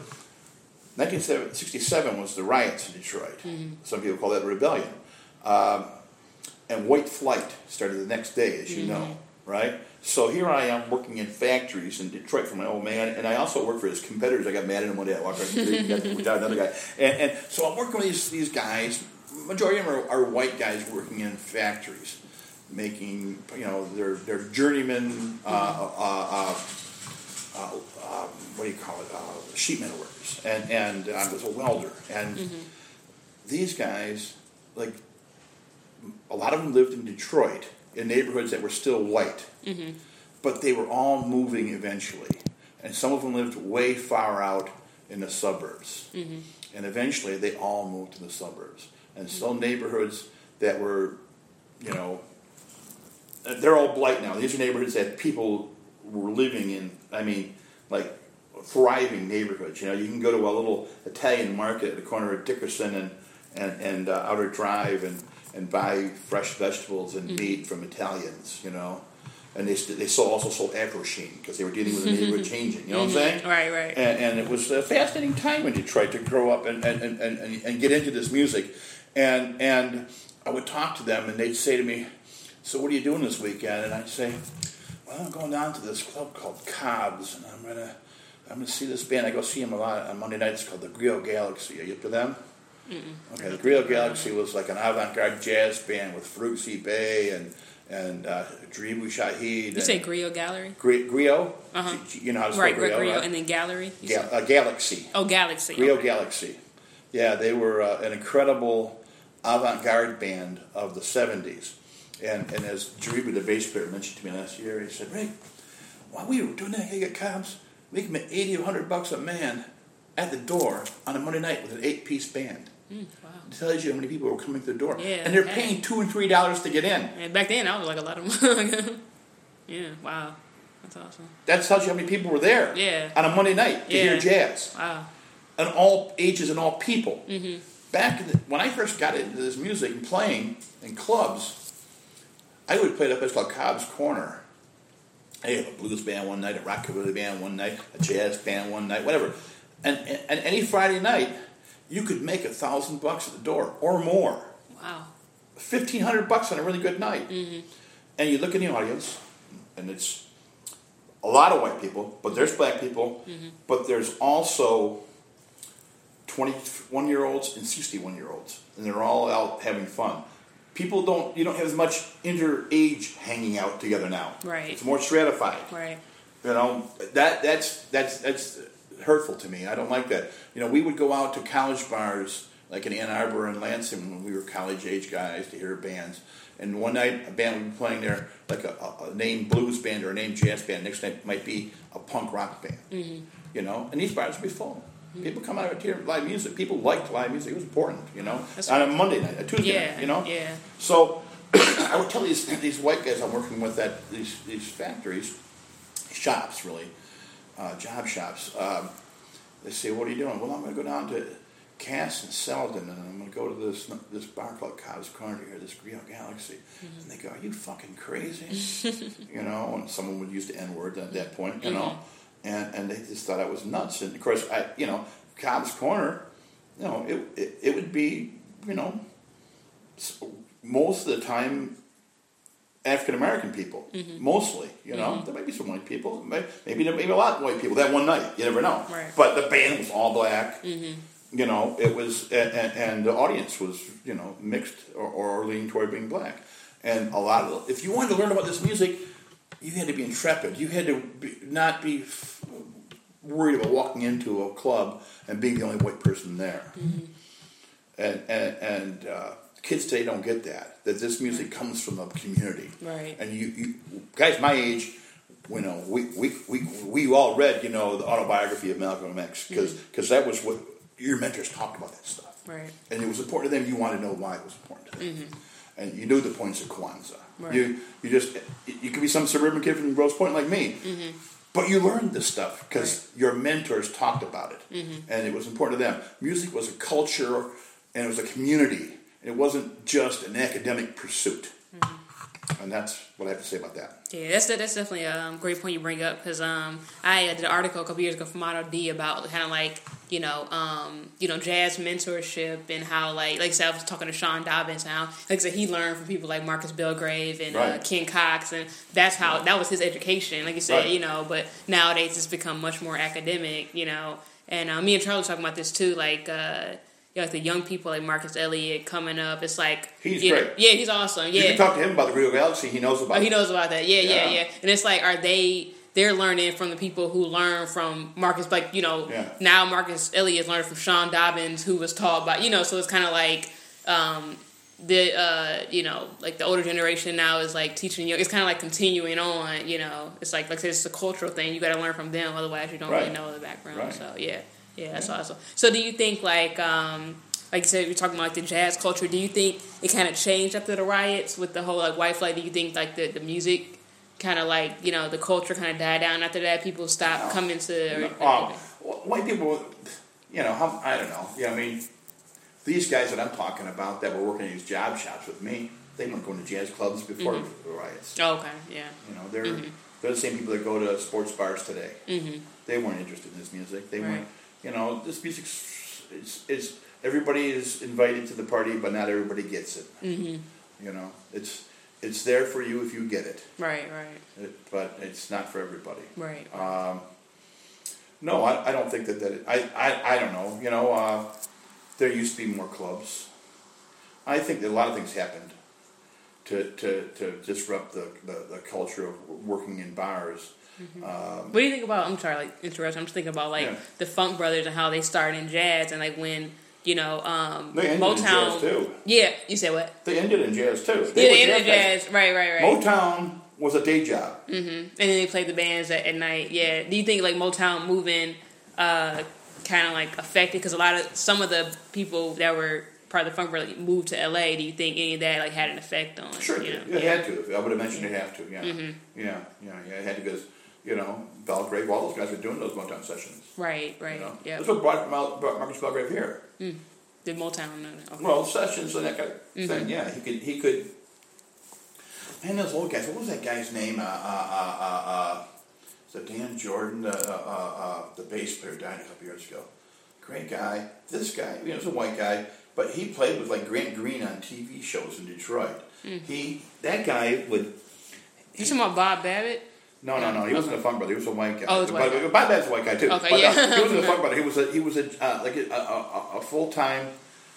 Speaker 2: 1967 was the riots in Detroit. Some people call that a rebellion. And White Flight started the next day, as you know, right? So here I am working in factories in Detroit for my old man, and I also work for his competitors. I got mad at him one day. I walked right through we got another guy. And so I'm working with these guys. Majority of them are white guys working in factories, making, their journeyman, what do you call it, sheet metal workers. And I was a welder. And these guys, like, a lot of them lived in Detroit in neighborhoods that were still white. But they were all moving eventually. And some of them lived way far out in the suburbs. And eventually they all moved to the suburbs. And some neighborhoods that were, they're all blight now. These are neighborhoods that people were living in, like thriving neighborhoods. You can go to a little Italian market at the corner of Dickerson and Outer Drive and buy fresh vegetables and meat from Italians, And they also sold Afro-Sheen because they were dealing with the neighborhood changing. You know what I'm saying?
Speaker 1: Right.
Speaker 2: And it was a fascinating time in Detroit to grow up and get into this music. And I would talk to them, and they'd say to me, "So what are you doing this weekend?" And I'd say, "Well, I'm going down to this club called Cobb's, and I'm gonna see this band. I go see them a lot on Monday nights called the Griot Galaxy. Are you up to them?" Okay, the Griot Galaxy was like an avant-garde jazz band with Ferrucci Bey and Dribu Shaheed.
Speaker 1: You say Griot Gallery?
Speaker 2: Griot? You know how to spell
Speaker 1: Right,
Speaker 2: Griot,
Speaker 1: Griot, and then Gallery?
Speaker 2: Galaxy.
Speaker 1: Oh, Galaxy.
Speaker 2: Griot
Speaker 1: okay.
Speaker 2: Galaxy. Yeah, they were an incredible avant-garde band of the 70s. And as Dribu, the bass player, mentioned to me last year, he said, "Ray, while we were doing that gig at Cobb's, we could make $80 or $100 a man at the door on a Monday night with an 8-piece band."
Speaker 1: Wow.
Speaker 2: It tells you how many people were coming through the door.
Speaker 1: Yeah,
Speaker 2: and they're paying $2 and $3 to get in.
Speaker 1: And back then, I was like a lot of money. Yeah, wow. That's awesome.
Speaker 2: That tells you how many people were there on a Monday night to hear jazz.
Speaker 1: Wow.
Speaker 2: And all ages and all people. Back when I first got into this music and playing in clubs, I would play at a place called Cobb's Corner. I had a blues band one night, a rockabilly band one night, a jazz band one night, whatever. And any Friday night, you could make $1,000 at the door or more.
Speaker 1: Wow.
Speaker 2: $1,500 on a really good night. And you look in the audience, and it's a lot of white people, but there's black people, but there's also 21-year-olds and 61-year-olds, and they're all out having fun. You don't have as much inter-age hanging out together now.
Speaker 1: Right.
Speaker 2: It's more stratified.
Speaker 1: Right.
Speaker 2: That's hurtful to me. I don't like that. We would go out to college bars like in Ann Arbor and Lansing when we were college-age guys to hear bands. And one night, a band would be playing there, like a named blues band or a named jazz band. Next night might be a punk rock band. And these bars would be full. People come out to hear live music. People liked live music. It was important,
Speaker 1: That's
Speaker 2: on a Monday night, a Tuesday night,
Speaker 1: Yeah.
Speaker 2: So I would tell these white guys I'm working with at these factories, shops really, job shops. They say, "What are you doing?" "Well, I'm going to go down to Cass and Selden, and I'm going to go to this bar called Cobb's Corner to hear this Griot Galaxy." And they go, "Are you fucking crazy?" And someone would use the N-word at that point, and they just thought I was nuts. And of course, Cobb's Corner, it would be, most of the time African American people, mostly. There might be some white people, maybe a lot of white people that one night. You never know.
Speaker 1: Right.
Speaker 2: But the band was all black. It was, and the audience was, mixed or leaning toward being black. And a lot of, if you wanted to learn about this music, you had to be intrepid. You had to not be worried about walking into a club and being the only white person there. And kids today don't get that this music comes from a community.
Speaker 1: Right.
Speaker 2: And you guys my age, we all read, the autobiography of Malcolm X because that was what your mentors talked about, that stuff.
Speaker 1: Right.
Speaker 2: And it was important to them. You wanted to know why it was important to them. And you knew the points of Kwanzaa.
Speaker 1: Right.
Speaker 2: You could be some suburban kid from Grosse Pointe like me, But you learned this stuff because your mentors talked about it, and it was important to them. Music was a culture, and it was a community. It wasn't just an academic pursuit. And that's what I have to say about that.
Speaker 1: Yeah, that's definitely a great point you bring up, because I did an article a couple years ago from Model D about kind of like jazz mentorship, and how like I said, I was talking to Sean Dobbins, and how like I said, he learned from people like Marcus Belgrave and Ken Cox, and that's how that was his education, like you said, But nowadays it's become much more academic, And me and Charlie were talking about this too, like. Like the young people like Marcus Elliott coming up, it's like
Speaker 2: he's great.
Speaker 1: Yeah, he's awesome. Yeah,
Speaker 2: you can talk to him about the Real Galaxy. He knows about.
Speaker 1: He knows about that. Yeah. And it's like, they're learning from the people who learn from Marcus, like now Marcus Elliott is learning from Sean Dobbins, who was taught by So it's kind of like like the older generation now is like teaching you. It's kind of like continuing on. It's like I said, it's a cultural thing. You got to learn from them, otherwise you don't really know the background.
Speaker 2: Right.
Speaker 1: So yeah. Yeah, that's awesome. So do you think, like you said, you're talking about like the jazz culture, do you think it kind of changed after the riots with the whole like white flag? Do you think like the music kind of like, the culture kind of died down after that? People stopped coming to...
Speaker 2: White people, I don't know. Yeah, I mean, these guys that I'm talking about that were working in these job shops with me, they weren't going to jazz clubs before the riots.
Speaker 1: Oh, okay, yeah.
Speaker 2: They're the same people that go to sports bars today. They weren't interested in this music. They weren't... this music is everybody is invited to the party, but not everybody gets it. It's there for you if you get it.
Speaker 1: Right.
Speaker 2: But it's not for everybody.
Speaker 1: Right.
Speaker 2: No, I don't think that I don't know. There used to be more clubs. I think that a lot of things happened to disrupt the culture of working in bars.
Speaker 1: What do you think about? I'm sorry, interrupt. I'm just thinking about the Funk Brothers and how they started in jazz, and like when
Speaker 2: they ended
Speaker 1: Motown.
Speaker 2: In jazz too.
Speaker 1: Yeah, you said what?
Speaker 2: They ended in jazz too.
Speaker 1: They ended in jazz. Right.
Speaker 2: Motown was a day job.
Speaker 1: And then they played the bands at night. Yeah. Do you think like Motown moving kind of like affected, because some of the people that were part of the Funk Brothers moved to LA? Do you think any of that like had an effect on?
Speaker 2: Sure, it had to. I would have mentioned it have to. Yeah, it had to, because Belgrave, all those guys were doing those Motown sessions.
Speaker 1: Right. Yeah.
Speaker 2: That's what brought Marcus Belgrave here.
Speaker 1: Did Motown? Okay.
Speaker 2: Well, sessions and that kind of thing. Yeah, he could. And those old guys. What was that guy's name? So Dan Jordan, the bass player, died a couple years ago. Great guy. This guy, he was a white guy, but he played with like Grant Green on TV shows in Detroit. That guy would.
Speaker 1: You talking about Bob Babbitt?
Speaker 2: No. He wasn't a Funk Brother. He was a white guy.
Speaker 1: Oh, it's white guy.
Speaker 2: Bob Babbitt's a white guy too.
Speaker 1: Okay,
Speaker 2: but,
Speaker 1: yeah.
Speaker 2: He wasn't a Funk Brother. He was a full-time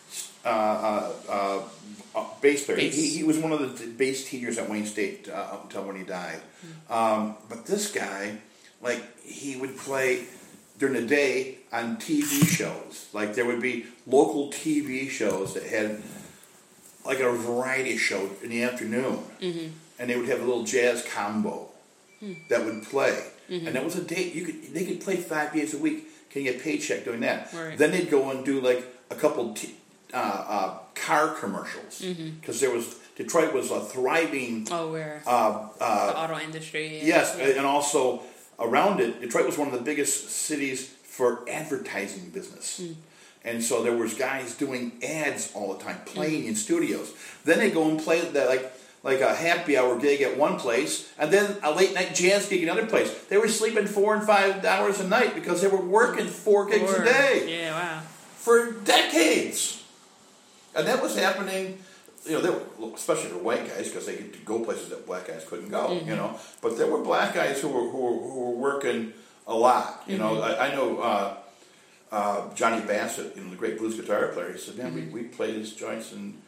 Speaker 2: bass player. He was one of the bass teachers at Wayne State up until when he died. But this guy, he would play during the day on TV shows. Like there would be local TV shows that had like a variety show in the afternoon, and they would have a little jazz combo that would play, and that was a day they could play 5 days a week, can get a paycheck doing that.
Speaker 1: Right.
Speaker 2: Then they'd go and do like a couple car commercials, because Detroit was a thriving
Speaker 1: the auto industry. Yeah.
Speaker 2: Yes, and also around it, Detroit was one of the biggest cities for advertising business. And so there was guys doing ads all the time, playing in studios. Then they go and play like a happy hour gig at one place, and then a late night jazz gig at another place. They were sleeping 4 and 5 hours a night because they were working 4 gigs a day.
Speaker 1: Yeah, wow.
Speaker 2: For decades. And that was happening, especially for white guys, because they could go places that black guys couldn't go, But there were black guys who were working a lot. I know Johnny Bassett, the great blues guitar player. He said, "Man, we played his joints, and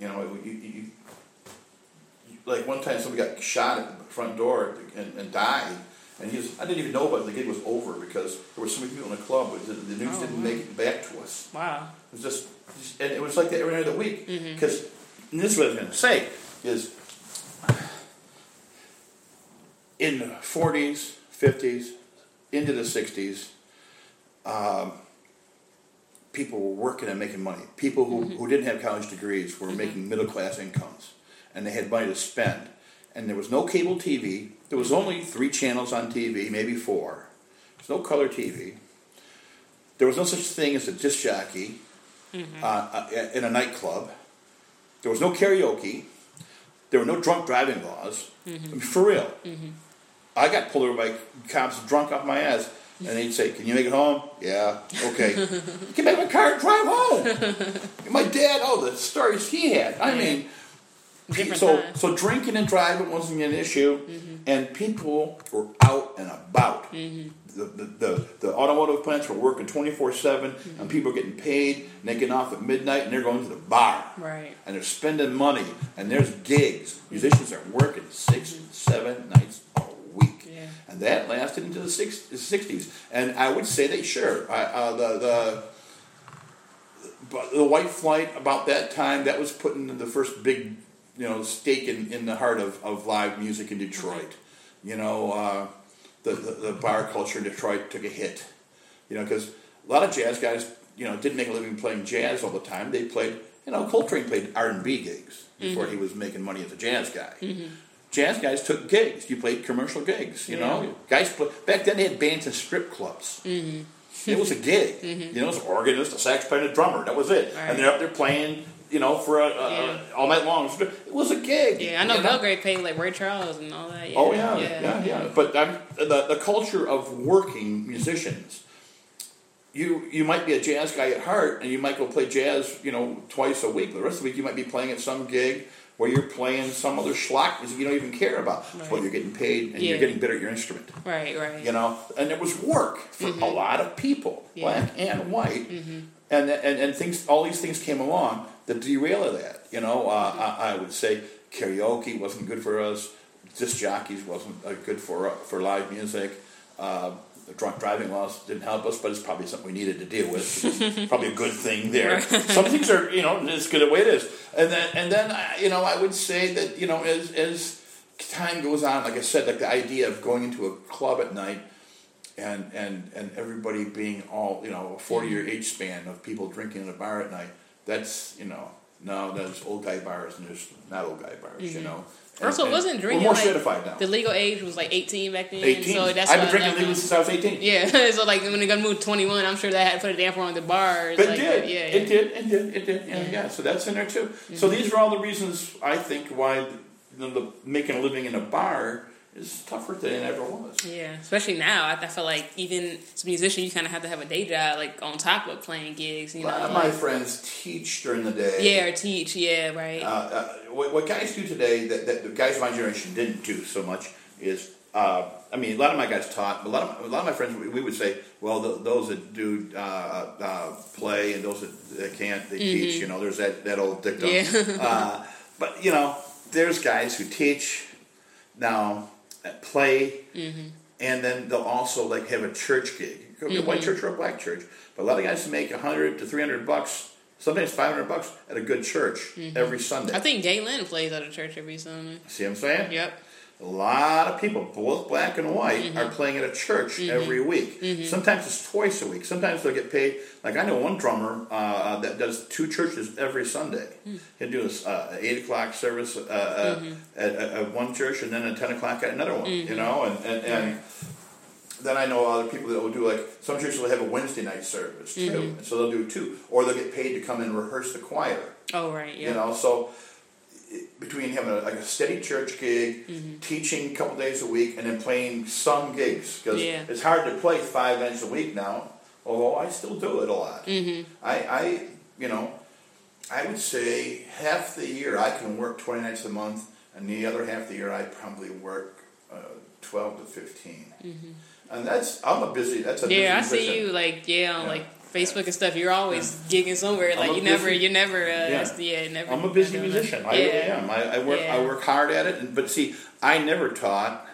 Speaker 2: like one time somebody got shot at the front door and died." And I didn't even know about it. The gig was over because there were so many people in the club, but the news didn't make it back to us.
Speaker 1: Wow.
Speaker 2: It was and it was like that every night of the week. Because, and this is what I was going to say, is in the 40s, 50s, into the 60s, people were working and making money. People who didn't have college degrees were making middle-class incomes, and they had money to spend. and there was no cable TV. There was only 3 channels on TV, maybe 4. There's no color TV. There was no such thing as a disc jockey in a nightclub. There was no karaoke. There were no drunk driving laws. I mean, for real. I got pulled over by cops drunk off my ass. And they'd say, "Can you make it home?" "Yeah." "Okay." "Get back in my car and drive home." And my dad, the stories he had. I mean, so drinking and driving wasn't an issue, and people were out and about. The automotive plants were working 24/7, and people were getting paid, and they get off at midnight, and they're going to the bar.
Speaker 1: Right.
Speaker 2: And they're spending money, and there's gigs. Musicians are working 6 and 7 nights a week. Yeah. And that lasted into the 60s. And I would say that, sure, the White Flight, about that time, that was putting the first big, stake in the heart of live music in Detroit. The bar culture in Detroit took a hit. Because a lot of jazz guys, didn't make a living playing jazz all the time. They played, Coltrane played R&B gigs before he was making money as a jazz guy. Jazz guys took gigs. You played commercial gigs, Guys back then they had bands and strip clubs. It was a gig. It was an organist, a sax player, and a drummer. That was it. Right. And they're up there playing, for all night long. It was a gig.
Speaker 1: Yeah, I know Belgrade played like Ray Charles and all that. Yeah.
Speaker 2: Oh yeah. But the culture of working musicians. You might be a jazz guy at heart, and you might go play jazz, twice a week. The rest of the week you might be playing at some gig where you're playing some other schlock music you don't even care about. Right. But you're getting paid, and you're getting better at your instrument.
Speaker 1: Right.
Speaker 2: And it was work for a lot of people, black and white. And things, all these things came along that derailed that. I would say karaoke wasn't good for us. Disc jockeys wasn't good for live music. The drunk driving laws didn't help us, but it's probably something we needed to deal with. It's probably a good thing there. Some things are, it's good the way it is. And then I would say that, as time goes on, like I said, like the idea of going into a club at night and everybody being all, a 40-year age span of people drinking in a bar at night, that's, no, there's old guy bars and there's not old guy bars,
Speaker 1: Also, wasn't drinking
Speaker 2: we're more certified now.
Speaker 1: The legal age was like 18 back then.
Speaker 2: 18.
Speaker 1: So that's
Speaker 2: I've been drinking legally since I was 18.
Speaker 1: Yeah, so like when they got moved to 21, I'm sure that had put a damper on the bars.
Speaker 2: But it did. Yeah, so that's in there too. So these are all the reasons I think why the making a living in a bar is tougher than it ever was.
Speaker 1: Yeah, especially now. I feel like even as a musician, you kind of have to have a day job, like on top of playing gigs. A lot
Speaker 2: of my friends teach during the day.
Speaker 1: Yeah, or teach. Yeah, right.
Speaker 2: What guys do today that the guys of my generation didn't do so much is, a lot of my guys taught. But a lot of my friends, we would say, well, those that do play and those that can't, they teach. There's that old dictum. Yeah. But there's guys who teach now. Play, and then they'll also like have a church gig. It could be a white church or a black church, but a lot of guys make $100 to $300, sometimes $500 at a good church every Sunday.
Speaker 1: I think Galen plays at a church every Sunday.
Speaker 2: See what I'm saying?
Speaker 1: Yep.
Speaker 2: A lot of people, both black and white, are playing at a church every week. Sometimes it's twice a week. Sometimes they'll get paid. Like I know one drummer that does 2 churches every Sunday. He'll do an 8 o'clock service at one church and then at 10 o'clock at another one. And then I know other people that will do like some churches will have a Wednesday night service too, and so they'll do 2, or they'll get paid to come and rehearse the choir.
Speaker 1: Oh right, yeah.
Speaker 2: So. Between having a steady church gig, teaching a couple days a week, and then playing some gigs. Because it's hard to play 5 nights a week now, although I still do it a lot. I would say half the year I can work 20 nights a month, and the other half the year I probably work 12 to 15. And I'm a busy musician.
Speaker 1: I see you like Facebook and stuff. You're always gigging somewhere. Like never. Never.
Speaker 2: I'm a busy musician. I really am. I work hard at it. But see, I never taught,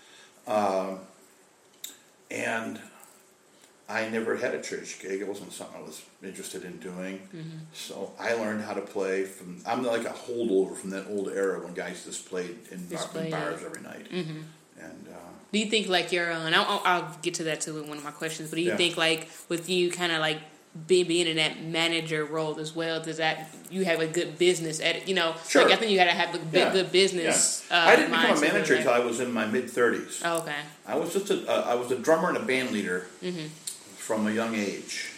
Speaker 2: and I never had a church gig. It wasn't something I was interested in doing. So I learned how to play I'm like a holdover from that old era when guys just played in bars every night. And
Speaker 1: do you think like and I'll get to that too in one of my questions, but do you think like with you kind of like being in that manager role as well? Does that you have a good business at
Speaker 2: Sure.
Speaker 1: Like I think you got to have a good business.
Speaker 2: Yeah. I didn't become a
Speaker 1: mindset
Speaker 2: manager
Speaker 1: with
Speaker 2: until
Speaker 1: that.
Speaker 2: I was in my mid-30s.
Speaker 1: Oh, okay.
Speaker 2: I was just I was a drummer and a band leader from a young age,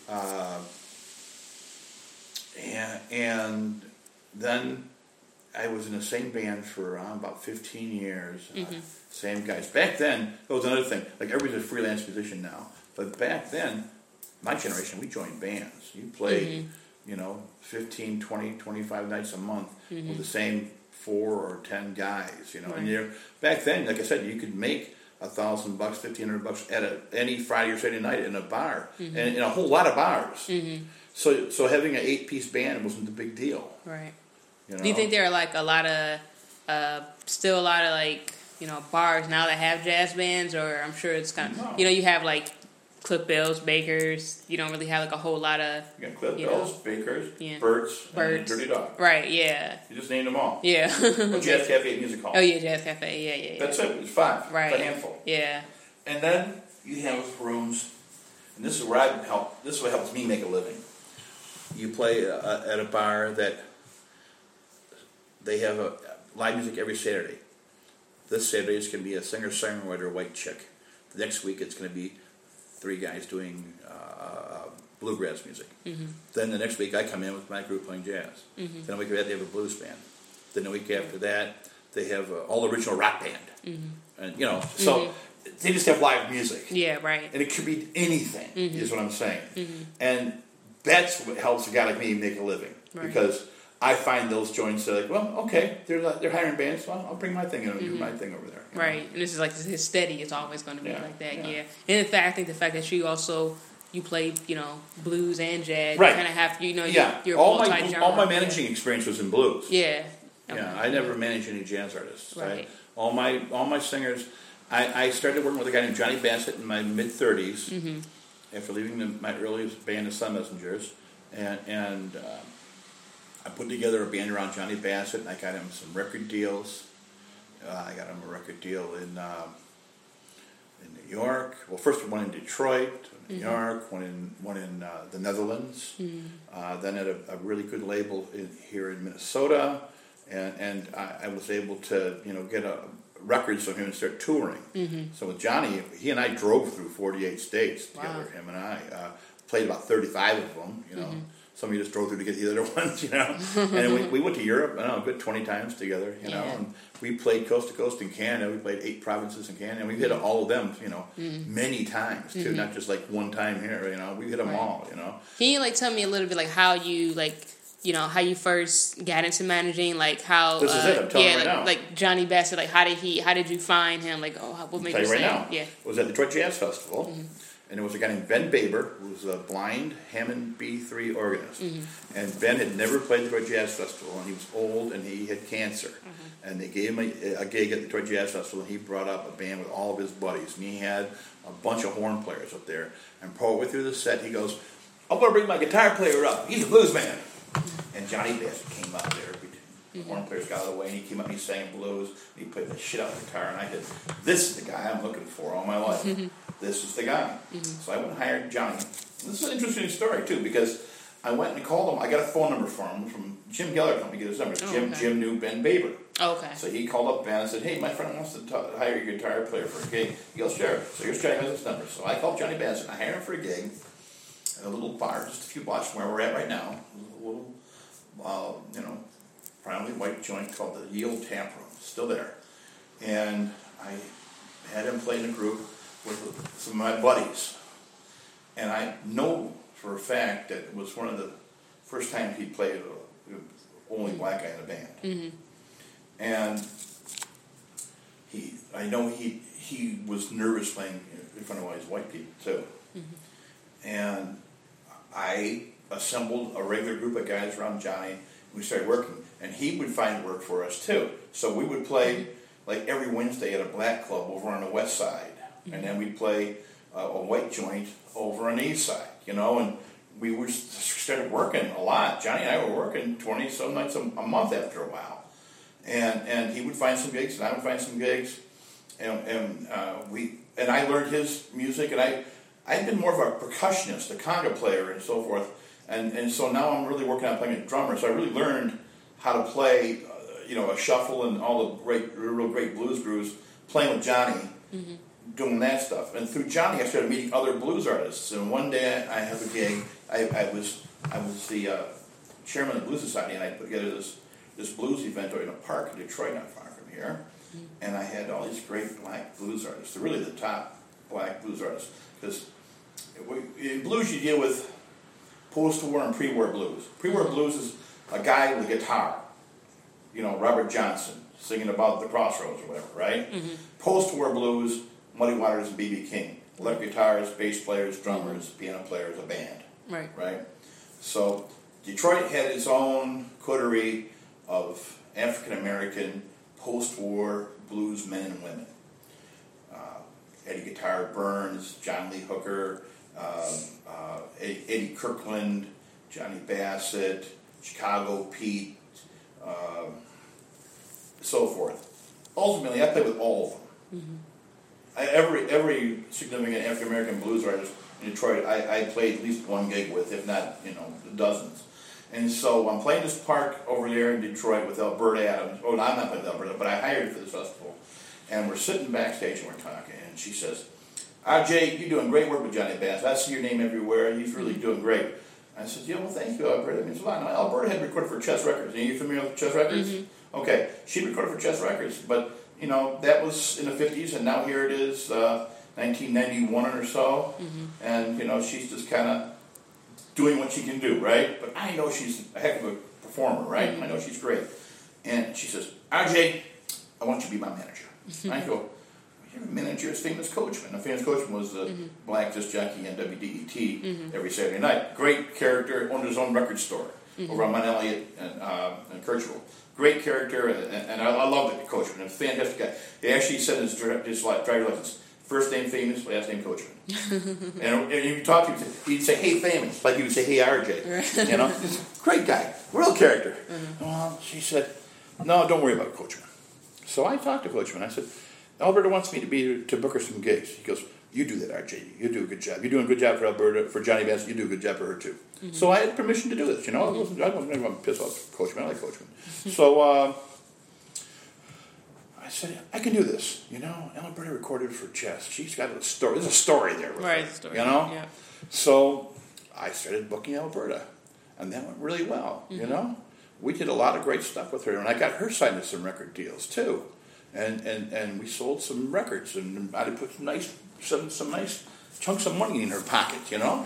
Speaker 2: and then I was in the same band for about 15 years. Same guys. Back then, that was another thing. Like everybody's a freelance musician now, but back then, my generation, we joined bands. You played, 15, 20, 25 nights a month with the same 4 or 10 guys.
Speaker 1: Right.
Speaker 2: And back then, like I said, you could make $1,000, $1,500 at any Friday or Saturday night in a bar, and in a whole lot of bars. So having an 8-piece band wasn't a big deal.
Speaker 1: Right.
Speaker 2: You know?
Speaker 1: Do you think there are like still a lot of like bars now that have jazz bands, or I'm sure it's kind of you have like Cliff Bell's, Baker's. You don't really have like a whole lot of
Speaker 2: You got Cliff Bell's, Baker's,
Speaker 1: Yeah.
Speaker 2: Burt's, and
Speaker 1: Birds.
Speaker 2: Dirty Dog.
Speaker 1: Right. Yeah.
Speaker 2: You just named them all.
Speaker 1: Yeah.
Speaker 2: Jazz Cafe Music Hall.
Speaker 1: Oh yeah, Jazz Cafe. Yeah.
Speaker 2: That's it. It's 5.
Speaker 1: Right.
Speaker 2: It's a handful.
Speaker 1: Yeah.
Speaker 2: And then you have rooms, and this is where I help. This is what helps me make a living. You play at a bar that they have a live music every Saturday. This Saturday it's going to be a singer-songwriter white chick. The next week it's going to be 3 guys doing bluegrass music. Then the next week I come in with my group playing jazz. Then the week after that they have a blues band. Then the week after that they have all original rock band. And so they just have live music.
Speaker 1: Yeah. Right.
Speaker 2: And it could be anything, is what I'm saying. And that's what helps a guy like me make a living.
Speaker 1: Right.
Speaker 2: Because I find those joints that are like, well, okay, they're hiring bands, so I'll bring my thing in and do my thing over there.
Speaker 1: Right. And this is like his steady. It's always going to be like that.
Speaker 2: Yeah.
Speaker 1: Yeah. And in fact, I think the fact that you play blues and jazz.
Speaker 2: Right.
Speaker 1: You kind of have you're
Speaker 2: all
Speaker 1: multi-genre.
Speaker 2: my managing experience was in blues.
Speaker 1: Yeah.
Speaker 2: Yeah, I never managed any jazz artists.
Speaker 1: Right.
Speaker 2: All my singers. I started working with a guy named Johnny Bassett in my mid-30s after leaving my earliest band, the Sun Messengers, and I put together a band around Johnny Bassett, and I got him some record deals. I got him a record deal in New York. Well, first one in Detroit, New York, one in the Netherlands. Then at a really good label here in Minnesota, and I was able to get records from him and start touring. So with Johnny, he and I drove through 48 states together. Him and I played about 35 of them. Some of you just drove through to get the other ones, And we went to Europe, a good 20 times together, And we played coast to coast in Canada. We played 8 provinces in Canada. And we hit all of them, many times, too. Not just like one time here, We hit them all,
Speaker 1: Can you tell me a little bit how you how you first got into managing, how
Speaker 2: this is it. I'm telling you right now.
Speaker 1: Like Johnny Bassett, how did you find him? What made you
Speaker 2: say?
Speaker 1: Now.
Speaker 2: Yeah, it was at the Detroit Jazz Festival. And there was a guy named Ben Baber, who was a blind Hammond B3 organist. And Ben had never played the Detroit Jazz Festival, and he was old, and he had cancer. And they gave him a gig at the Detroit Jazz Festival, and he brought up a band with all of his buddies. And he had a bunch of horn players up there. And partway through the set, he goes, I'm going to bring my guitar player up. He's a blues man. And Johnny Bassett came up there. The horn players got out of the way, and he came up and he sang blues. And he played the shit out of the guitar, and I said, this is the guy I'm looking for all my life. This is the guy. So I went and hired Johnny. And this is an interesting story, too, because I went and called him. I got a phone number for him from Jim Geller. Told me to get his number. Jim knew Ben Baber.
Speaker 1: Okay.
Speaker 2: So he called up Ben and said, hey, my friend wants to hire your guitar player for a gig. He goes, sure. So here's Johnny has his number. So I called Johnny Bassett, and I hired him for a gig at a little bar just a few blocks from where we're at right now. A little, primarily white joint called the Yield Tap Room. Still there. And I had him play in a group with some of my buddies. And I know for a fact that it was one of the first times he played the only black guy in the band. And I know he was nervous playing in front of all these white people too. And I assembled a regular group of guys around Johnny. We started working, and he would find work for us too. So we would play like every Wednesday at a black club over on the west side, and then we'd play a white joint over on the east side, and we started working a lot. Johnny and I were working 20-some nights a month after a while, and he would find some gigs, and I would find some gigs, and I learned his music, and I've been more of a percussionist, a conga player, and so forth. And so now I'm really working on playing a drummer. So I really learned how to play, a shuffle and all the real great blues grooves, playing with Johnny, doing that stuff. And through Johnny, I started meeting other blues artists. And one day I have a gig. I was the chairman of the Blues Society, and I put together this blues event in a park in Detroit, not far from here. And I had all these great black blues artists. They're really the top black blues artists. Because in blues, you deal with post-war and pre-war blues. Pre-war blues is a guy with a guitar, Robert Johnson, singing about the Crossroads or whatever, right? Post-war blues, Muddy Waters and B.B. King. Electric guitars, bass players, drummers, piano players, a band. Right? So Detroit had its own coterie of African-American post-war blues men and women. Eddie Guitar Burns, John Lee Hooker, Eddie Kirkland, Johnny Bassett, Chicago Pete, so forth. Ultimately, I played with all of them. Every significant African-American blues artist in Detroit, I played at least one gig with, if not, dozens. And so I'm playing this park over there in Detroit with Alberta Adams. Oh, no, I'm not playing with Alberta, but I hired her for this festival. And we're sitting backstage and we're talking, and she says, RJ, you're doing great work with Johnny Bass. I see your name everywhere. He's really doing great. I said, well, thank you, Alberta. It means a lot. Now, Alberta had recorded for Chess Records. Are you familiar with Chess Records? Okay. She recorded for Chess Records, but, that was in the 50s, and now here it is, 1991 or so. And, she's just kind of doing what she can do, right? But I know she's a heck of a performer, right? I know she's great. And she says, RJ, I want you to be my manager. I go, you're a manager of Famous Coachman. Now, Famous Coachman was the black disc jockey on WDET every Saturday night. Great character, owned his own record store over on Mount Elliott and Kirchville. Great character, and I love the Coachman. A fantastic guy. He actually said his driver's license, first name Famous, last name Coachman. and if you talk to him, he'd say, hey, Famous, like you would say, hey, RJ. He's a great guy, real character. Well, she said, no, don't worry about Coachman. So I talked to Coachman. I said, Alberta wants me to book her some gigs. He goes, you do that, RJ. You do a good job. You're doing a good job for Alberta, for Johnny Bass. You do a good job for her, too. So I had permission to do this, I wasn't going to piss off Coachman. I like Coachman. So I said, I can do this. Alberta recorded for Chess. She's got a story. There's a story there.
Speaker 1: Right, story.
Speaker 2: Yeah. So I started booking Alberta. And that went really well, We did a lot of great stuff with her. And I got her signed to some record deals, too. And we sold some records, and I put some nice chunks of money in her pocket,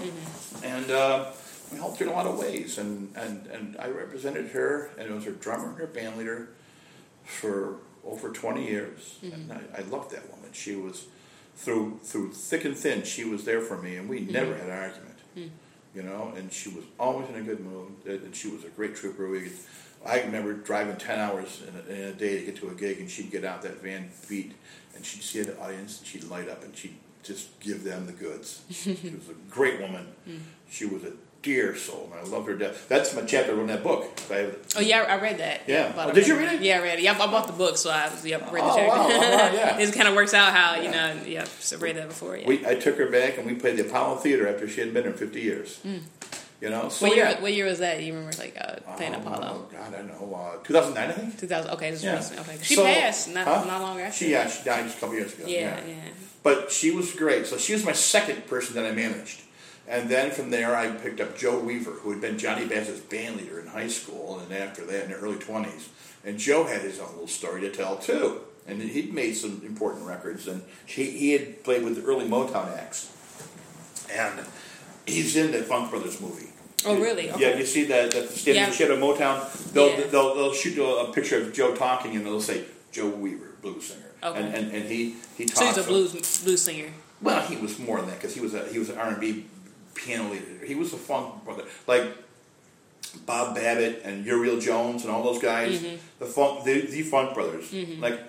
Speaker 2: And we helped her in a lot of ways. And I represented her, and it was her drummer and her band leader for over 20 years. And I loved that woman. She was through thick and thin. She was there for me, and we never had an argument. And she was always in a good mood. And she was a great trooper. I remember driving 10 hours in a day to get to a gig, and she'd get out that van beat, and she'd see the audience, and she'd light up, and she'd just give them the goods. She was a great woman. She was a dear soul, and I loved her to death. That's my chapter in that book.
Speaker 1: I read that.
Speaker 2: Yeah. Did you read it?
Speaker 1: Yeah, I read it. Yeah, I bought the book, so I read the chapter.
Speaker 2: Wow. Yeah.
Speaker 1: It kind of works out how, so I read that before. Yeah.
Speaker 2: I took her back, and we played the Apollo Theater after she hadn't been there 50 years. So
Speaker 1: what year was that? You remember playing Apollo?
Speaker 2: Oh God, I know. 2009, I think.
Speaker 1: 2000. Okay, this is recent. Okay, she passed not long after.
Speaker 2: She died just a couple years ago.
Speaker 1: Yeah.
Speaker 2: But she was great. So she was my second person that I managed, and then from there I picked up Joe Weaver, who had been Johnny Bass's band leader in high school, and after that in the early 20s. And Joe had his own little story to tell too, and he'd made some important records, and he had played with the early Motown acts, and he's in the Funk Brothers movie.
Speaker 1: Oh, really? Okay.
Speaker 2: Yeah, you see that standing in the shade of Motown. They'll shoot a picture of Joe talking, and they'll say Joe Weaver, blues singer.
Speaker 1: Okay.
Speaker 2: And he talks.
Speaker 1: So he's a blues singer.
Speaker 2: Well, he was more than that because he was an R&B piano leader. He was a funk brother, like Bob Babbitt and Uriel Jones and all those guys. The Funk Brothers. Like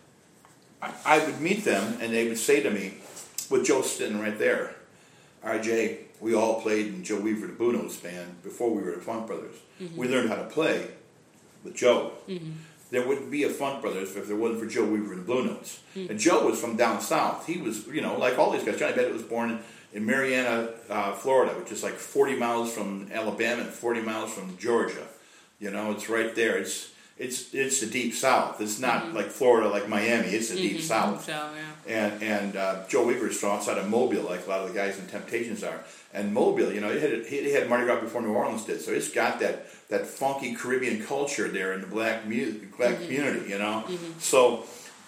Speaker 2: I would meet them, and they would say to me, with Joe sitting right there, RJ, we all played in Joe Weaver, the Blue Notes band, before we were the Funk Brothers. We learned how to play with Joe. There wouldn't be a Funk Brothers if there wasn't for Joe Weaver and the Blue Notes. And Joe was from down south. He was, like all these guys. Johnny Bassett was born in Marianna, Florida, which is like 40 miles from Alabama and 40 miles from Georgia. You know, it's right there. It's the deep South. It's not like Florida, like Miami. It's the deep South. And Joe Weaver is from outside of Mobile, like a lot of the guys in Temptations are. And Mobile, you know, it had Mardi Gras before New Orleans did, so it's got that funky Caribbean culture there in the black community, you know. So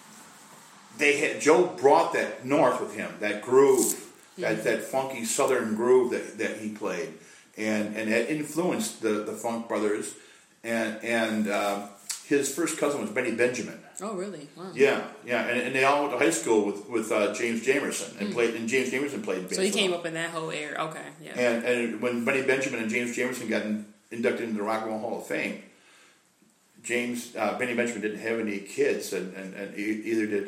Speaker 2: Joe brought that north with him, that groove, that funky Southern groove that he played, and that influenced the Funk Brothers, and his first cousin was Benny Benjamin.
Speaker 1: Oh, really? Wow.
Speaker 2: Yeah, and they all went to high school with James Jamerson and played. And James Jamerson played bass.
Speaker 1: So he came up in that whole era. Okay, yeah.
Speaker 2: And when Benny Benjamin and James Jamerson got inducted into the Rock and Roll Hall of Fame, Benny Benjamin didn't have any kids, and either did.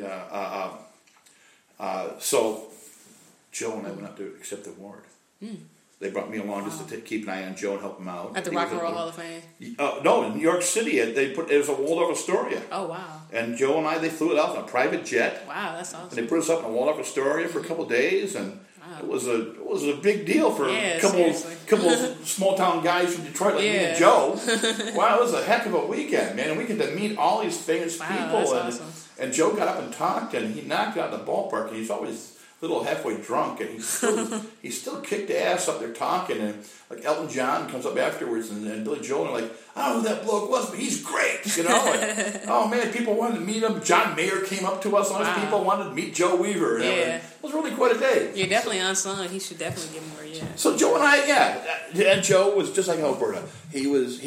Speaker 2: So Joe and I went up to accept the award. They brought me along just to keep an eye on Joe and help him out.
Speaker 1: At the Rock and Roll Hall of Fame?
Speaker 2: No, in New York City. It was a Waldorf Astoria.
Speaker 1: Oh, wow.
Speaker 2: And Joe and I, they flew it out in a private jet.
Speaker 1: Wow, that's awesome. And
Speaker 2: they put us up in a Waldorf Astoria for a couple of days, and it was a big deal for a couple of small town guys from Detroit like me and Joe. Wow, it was a heck of a weekend, man. And we get to meet all these famous people.
Speaker 1: That's awesome.
Speaker 2: And Joe got up and talked, and he knocked it out of the ballpark, and he's always a little halfway drunk, and he still kicked ass up there talking, and like Elton John comes up afterwards, and Billy Joel, and like, I don't know who that bloke was, but he's great, you know. And, oh man, people wanted to meet him. John Mayer came up to us, all these people wanted to meet Joe Weaver. It was really quite a day.
Speaker 1: You're definitely unsung. He should definitely get more.
Speaker 2: So Joe and I, and Joe was just like Alberta. He was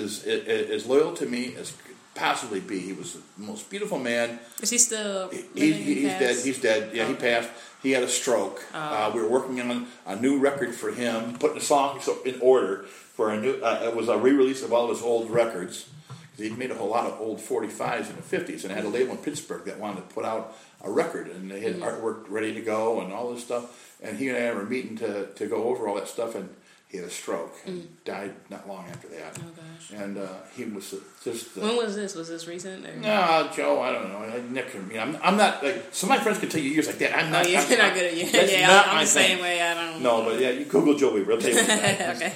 Speaker 2: as loyal to me as possibly be. He was the most beautiful man.
Speaker 1: Is he still?
Speaker 2: He's dead. He's dead. Yeah, he passed. He had a stroke. We were working on a new record for him, putting the songs in order for a new. It was a re-release of all of his old records. He'd made a whole lot of old 45s in the 50s, and had a label in Pittsburgh that wanted to put out a record, and they had artwork ready to go and all this stuff. And he and I were meeting to go over all that stuff, and he had a stroke and died not long after that. Oh, gosh. And he was just...
Speaker 1: when was this? Was this recent? Or?
Speaker 2: No, Joe, I don't know. Nick, I'm not... like, some of my friends can tell you years like that. I'm not...
Speaker 1: you're not good at you. I'm the same way. I don't know.
Speaker 2: No, but you Google Joe Weaver. I'll tell you what okay.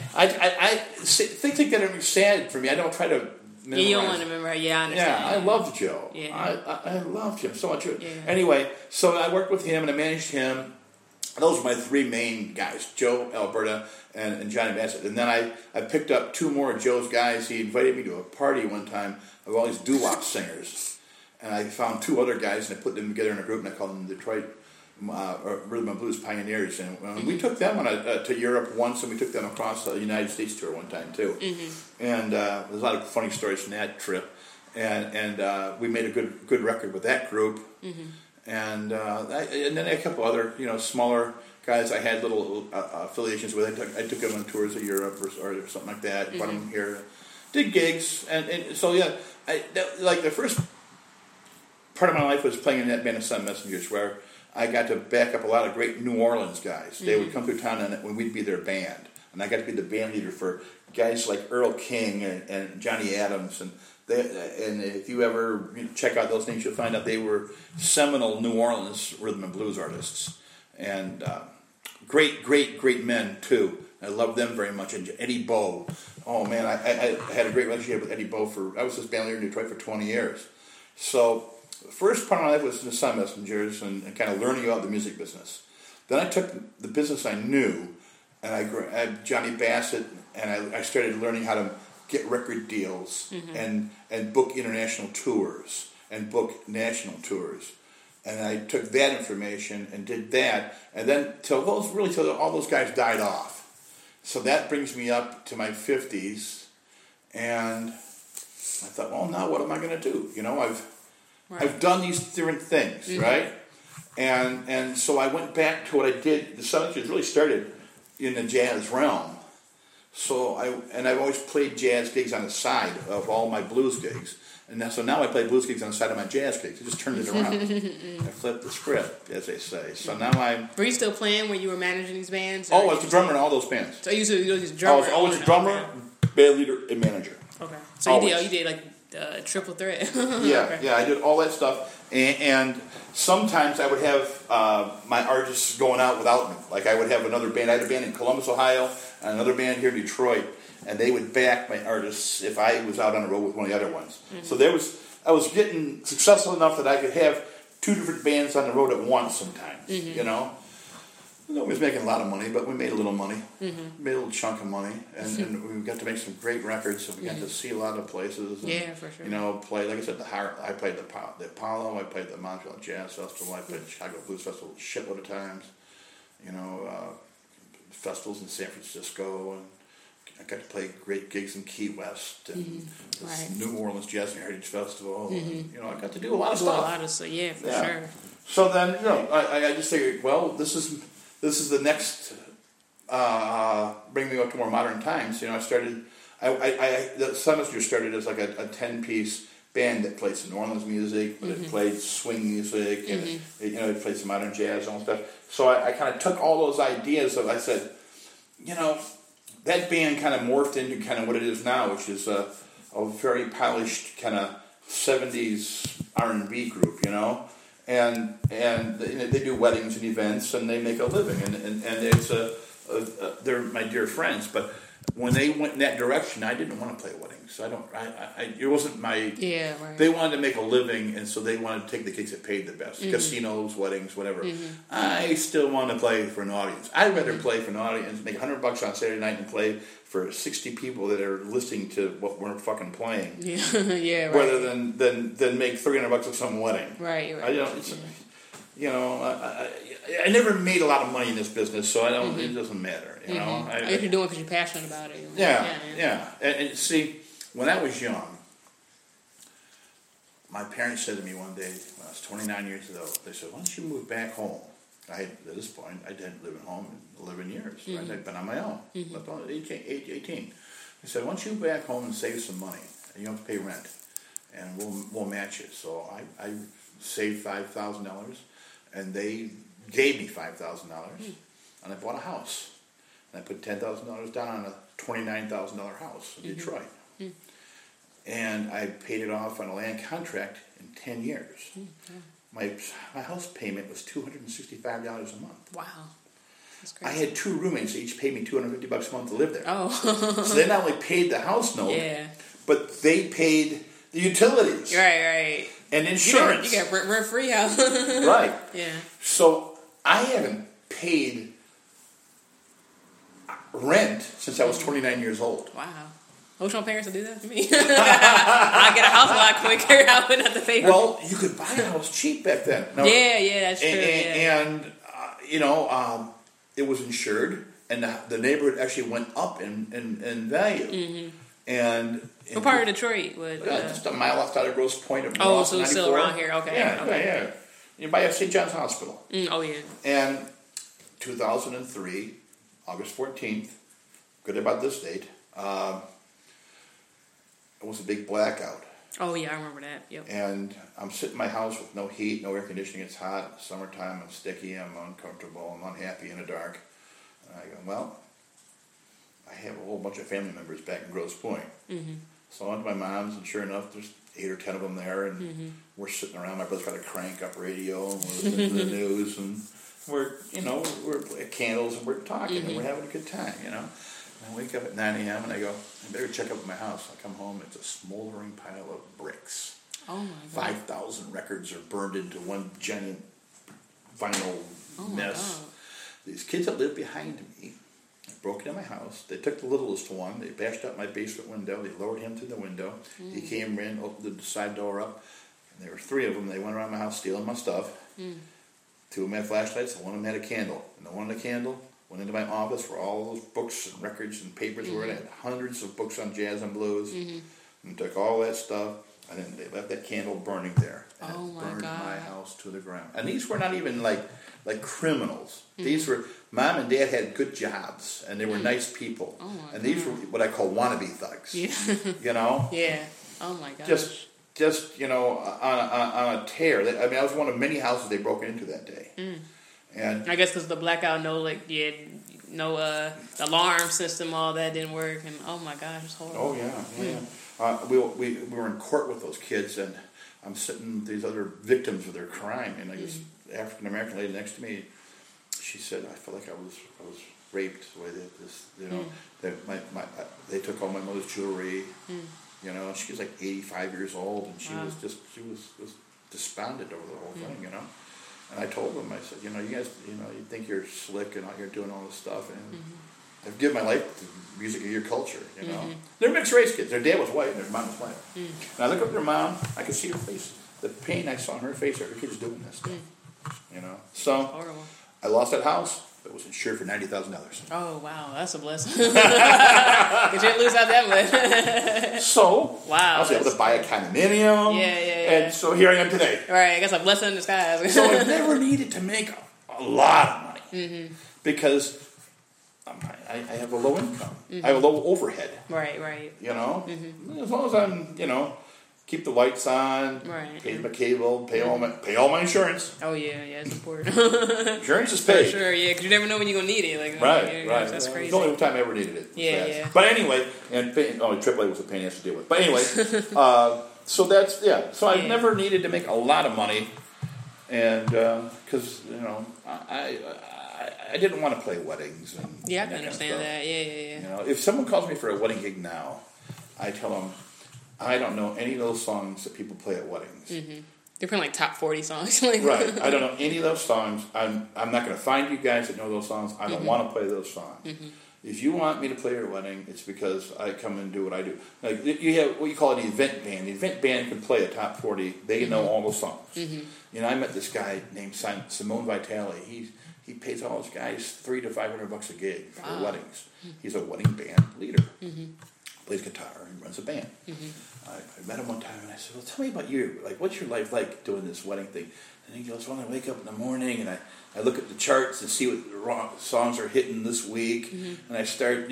Speaker 2: Things that get sad for me, I don't try to... memorize.
Speaker 1: You don't want to remember. I understand.
Speaker 2: Yeah, I loved Joe. Yeah. I loved him so much. Yeah. Anyway, so I worked with him, and I managed him. Those were my three main guys, Joe, Alberta, and Johnny Bassett. And then I picked up two more of Joe's guys. He invited me to a party one time of all these doo-wop singers. And I found two other guys, and I put them together in a group, and I called them Detroit Rhythm and Blues Pioneers. And we took them to Europe once, and we took them across the United States tour one time, too. And there's a lot of funny stories from that trip. And we made a good record with that group. And then a couple other, smaller guys I had little affiliations with. I took them on tours of Europe or something like that. Brought them here, did gigs, and so the first part of my life was playing in that band of Sun Messengers, where I got to back up a lot of great New Orleans guys. They would come through town when we'd be their band, and I got to be the band leader for guys like Earl King and Johnny Adams and if you ever check out those names, you'll find out they were seminal New Orleans rhythm and blues artists, and great men too. I love them very much. And Eddie Bow, oh man, I had a great relationship with Eddie Bow I was his band leader in Detroit for 20 years. So the first part of my life was in the Sun Messengers and kind of learning about the music business. Then I took the business I knew, and I had Johnny Bassett, and I started learning how to get record deals and book international tours and book national tours. And I took that information and did that, and then till all those guys died off. So that brings me up to my 50s, and I thought, well, now what am I going to do? I've done these different things, right? And so I went back to what I did. The Sonnets really started in the jazz realm. So I've always played jazz gigs on the side of all my blues gigs. And so now I play blues gigs on the side of my jazz gigs. I just turned it around. I flipped the script, as they say. So now I'm...
Speaker 1: Were you still playing when you were managing these bands?
Speaker 2: Oh, I was the drummer in all those bands.
Speaker 1: So you was a drummer?
Speaker 2: I was always a drummer, band leader, and manager.
Speaker 1: Okay. So you did like triple threat.
Speaker 2: Yeah, I did all that stuff. And sometimes I would have my artists going out without me. Like I would have another band. I had a band in Columbus, Ohio, and another band here in Detroit, and they would back my artists if I was out on the road with one of the other ones. Mm-hmm. So I was getting successful enough that I could have 2 different bands on the road at once sometimes, you know. Nobody's making a lot of money, but we made a little money. Mm-hmm. Made a little chunk of money, and we got to make some great records. So we got to see a lot of places. And,
Speaker 1: yeah, for sure.
Speaker 2: You know, play like I said, I played the Apollo. I played the Montreal Jazz Festival. I played the Chicago Blues Festival a shitload of times. You know, festivals in San Francisco, and I got to play great gigs in Key West and New Orleans Jazz and Heritage Festival. And, you know, I got to do a lot of stuff.
Speaker 1: A lot of stuff, yeah, for sure.
Speaker 2: So then, you know, I just figured, well, this is the next bring me up to more modern times. You know, I started. The Sun Messenger started as like a 10-piece band that played some New Orleans music, but it played swing music, and it played some modern jazz and all stuff. So I kind of took all those ideas I said, you know, that band kind of morphed into kind of what it is now, which is a very polished kind of 70s R&B group, you know. And they do weddings and events, and they make a living, and it's they're my dear friends. But when they went in that direction, I didn't want to play weddings. It wasn't my.
Speaker 1: Yeah, right.
Speaker 2: They wanted to make a living, and so they wanted to take the gigs that paid the best, casinos, weddings, whatever. I still want to play for an audience. I'd rather play for an audience, make $100 on Saturday night, and play for 60 people that are listening to what we're fucking playing.
Speaker 1: Yeah, right.
Speaker 2: Rather than make $300 at some wedding.
Speaker 1: Right.
Speaker 2: I never made a lot of money in this business, so I don't. It doesn't matter. You know,
Speaker 1: if you're doing it because you're passionate about it.
Speaker 2: Yeah. And see, when I was young, my parents said to me one day when I was 29 years old, they said, "Why don't you move back home?" At this point, I didn't live at home in 11 years. Right? I'd been on my own. About age 18. They said, "Why don't you move back home and save some money? And you don't have to pay rent, and we'll match it." So I saved $5,000, and they gave me $5,000, and I bought a house. And I put $10,000 down on a $29,000 house in Detroit. And I paid it off on a land contract in 10 years. My house payment was $265 a month.
Speaker 1: Wow. That's crazy.
Speaker 2: I had 2 roommates that each paid me $250 a month to live there.
Speaker 1: Oh.
Speaker 2: So they not only paid the house note, but they paid the utilities.
Speaker 1: Right.
Speaker 2: And insurance.
Speaker 1: You got rent-free house.
Speaker 2: Right.
Speaker 1: Yeah.
Speaker 2: So I haven't paid rent since I was 29 years old.
Speaker 1: Wow. I wish my parents would do that to me. I'd get a house a lot quicker. I wouldn't have to pay for it.
Speaker 2: Well, you could buy a house cheap back then.
Speaker 1: No, yeah, that's true.
Speaker 2: And it was insured, and the neighborhood actually went up in value. And
Speaker 1: what part of Detroit would?
Speaker 2: Just a mile outside of Grosse Pointe.
Speaker 1: So it's still around here. Okay.
Speaker 2: Yeah. You buy a St. John's Hospital.
Speaker 1: Oh yeah.
Speaker 2: And 2003, August 14th. Good about this date. It was a big blackout.
Speaker 1: Oh yeah, I remember that. Yep.
Speaker 2: And I'm sitting in my house with no heat, no air conditioning. It's hot. Summertime. I'm sticky. I'm uncomfortable. I'm unhappy in the dark. And I go, well, I have a whole bunch of family members back in Grosse Pointe. So I went to my mom's, and sure enough, there's 8 or 10 of them there, and we're sitting around. My brother's got a crank up radio, and we're listening to the news, and we're at candles, and we're talking, and we're having a good time, you know. I wake up at 9 a.m. and I go, I better check up my house. I come home, it's a smoldering pile of bricks.
Speaker 1: Oh my God.
Speaker 2: 5,000 records are burned into one giant vinyl mess.
Speaker 1: God.
Speaker 2: These kids that lived behind me broke into my house. They took the littlest one. They bashed out my basement window. They lowered him through the window. He came in, opened the side door up, and there were 3 of them. They went around my house stealing my stuff. 2 of them had flashlights, and one of them had a candle. And the one with the candle went into my office where all those books and records and papers were. I had hundreds of books on jazz and blues. And took all that stuff, and then they left that candle burning there. And it burned my house to the ground. And these were not even like criminals. These were, Mom and Dad had good jobs, and they were nice people. And these were what I call wannabe thugs. You know?
Speaker 1: Yeah. Oh my gosh.
Speaker 2: Just on a tear. I mean, I was one of many houses they broke into that day. And
Speaker 1: I guess because the blackout, no alarm system, all that didn't work, and oh my gosh, it's horrible.
Speaker 2: Oh yeah. We were in court with those kids, and I'm sitting with these other victims of their crime, and this African American lady next to me, she said, I felt like I was raped the way they took all my mother's jewelry. She was like 85 years old, and she was despondent over the whole thing, And I told them, I said, you guys, you think you're slick and out here doing all this stuff, and I've given my life to music of your culture, They're mixed race kids. Their dad was white and their mom was black. And I look up at their mom, I could see her face. The pain I saw in her face, her kid's doing this stuff, So, horrible. I lost that house. It was insured for $90,000.
Speaker 1: Oh, wow. That's a blessing. Because you didn't lose out that much.
Speaker 2: So, I was able to buy a condominium.
Speaker 1: Yeah.
Speaker 2: And so here I am today.
Speaker 1: Right. I guess a blessing in disguise.
Speaker 2: So I never needed to make a lot of money. Because I have a low income. I have a low overhead.
Speaker 1: Right.
Speaker 2: As long as I'm, keep the lights on, pay my cable, pay all my insurance.
Speaker 1: Oh yeah, it's important.
Speaker 2: Insurance is paid.
Speaker 1: For sure, yeah, because you never know when you're gonna need it.
Speaker 2: Right.
Speaker 1: That's crazy.
Speaker 2: It's the only time I ever needed it.
Speaker 1: Yeah.
Speaker 2: But anyway, and AAA was a pain in the ass to deal with. But anyway, so that's So I never needed to make a lot of money, and because I didn't want to play weddings. And
Speaker 1: I can understand that. Yeah.
Speaker 2: If someone calls me for a wedding gig now, I tell them, I don't know any of those songs that people play at weddings.
Speaker 1: They're playing like top 40 songs.
Speaker 2: Right. I don't know any of those songs. I'm not going to find you guys that know those songs. I don't want to play those songs. If you want me to play your wedding, it's because I come and do what I do. Like you have what you call an event band. The event band can play a top 40. They know all the songs. I met this guy named Simone Vitale. He pays all his guys $300 to $500 a gig for weddings. He's a wedding band leader. Plays guitar and runs a band. I met him one time and I said, well, tell me about you. Like, what's your life like doing this wedding thing? And he goes, well, I wake up in the morning and I look at the charts and see what songs are hitting this week. And I start,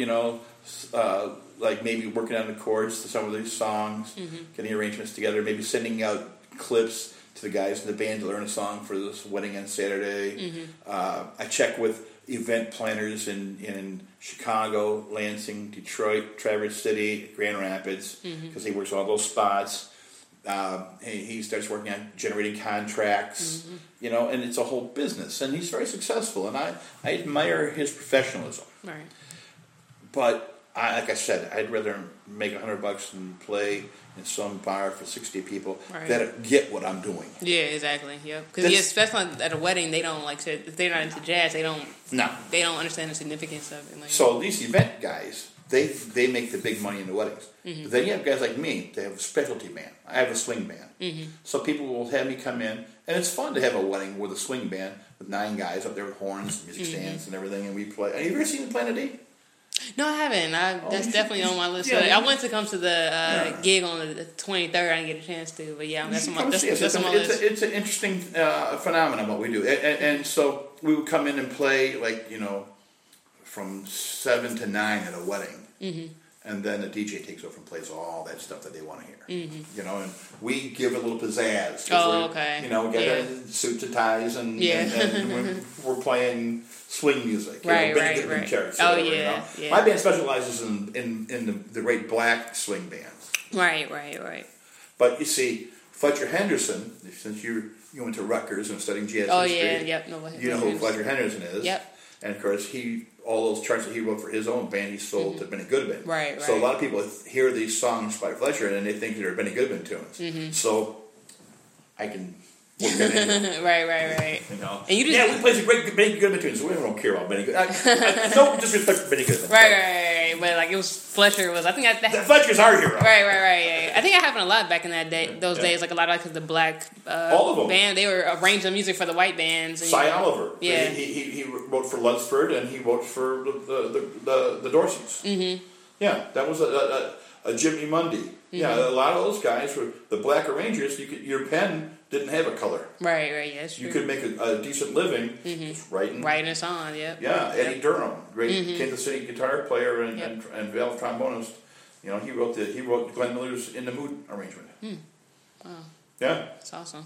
Speaker 2: like maybe working on the chords to some of these songs, getting arrangements together, maybe sending out clips to the guys in the band to learn a song for this wedding on Saturday. I check with event planners in Chicago, Lansing, Detroit, Traverse City, Grand Rapids, because he works all those spots. He starts working on generating contracts, and it's a whole business. And he's very successful, and I admire his professionalism.
Speaker 1: Right.
Speaker 2: But like I said, I'd rather make $100 and play in some bar for 60 people that get what I'm doing.
Speaker 1: Yeah, exactly. Yep. Because especially at a wedding, they don't if they're not into jazz, they don't understand the significance of it.
Speaker 2: So these event guys, they make the big money in the weddings. But then you have guys like me. They have a specialty band. I have a swing band. So people will have me come in, and it's fun to have a wedding with a swing band with 9 guys up there with horns, music stands, and everything, and we play. Have you ever seen Planet D?
Speaker 1: No, I haven't. That's definitely on my list. Yeah, I wanted to come to the gig on the 23rd. I didn't get a chance to, but that's on my list.
Speaker 2: It's an interesting phenomenon what we do, and so we would come in and play from 7 to 9 at a wedding, and then the DJ takes over and plays all that stuff that they want to hear. And we give it a little pizzazz. We got suits and ties, and we're playing swing music, big Goodman charts. My band specializes in the great black swing bands.
Speaker 1: Right.
Speaker 2: But you see, Fletcher Henderson, since you went to Rutgers and studying jazz history, you know who Fletcher Henderson is.
Speaker 1: Yep.
Speaker 2: And of course, all those charts that he wrote for his own band, he sold to Benny Goodman.
Speaker 1: Right.
Speaker 2: So a lot of people hear these songs by Fletcher and they think they're Benny Goodman tunes. So I can.
Speaker 1: Right.
Speaker 2: And you just we play some great Benny Goodman tunes. So we don't care about Benny Goodman. No disrespect for Benny Goodman.
Speaker 1: Right. But it was Fletcher was. I think
Speaker 2: Fletcher's our hero.
Speaker 1: Right. Yeah. I think it happened a lot back in that day. Those days, like a lot of the black
Speaker 2: all of them
Speaker 1: band, they were arranging music for the white bands.
Speaker 2: Cy Oliver.
Speaker 1: Yeah.
Speaker 2: He wrote for Lunsford and he wrote for the Dorseys. Yeah, that was a Jimmy Mundy. Yeah, a lot of those guys were the black arrangers. Your pen didn't have a color.
Speaker 1: Right. Yeah, that's true.
Speaker 2: You could make a decent living just writing
Speaker 1: a song. Yep.
Speaker 2: Yeah, Eddie Durham, great Kansas City guitar player and valve trombonist. He wrote Glenn Miller's "In the Mood" arrangement.
Speaker 1: Wow.
Speaker 2: Yeah.
Speaker 1: That's awesome.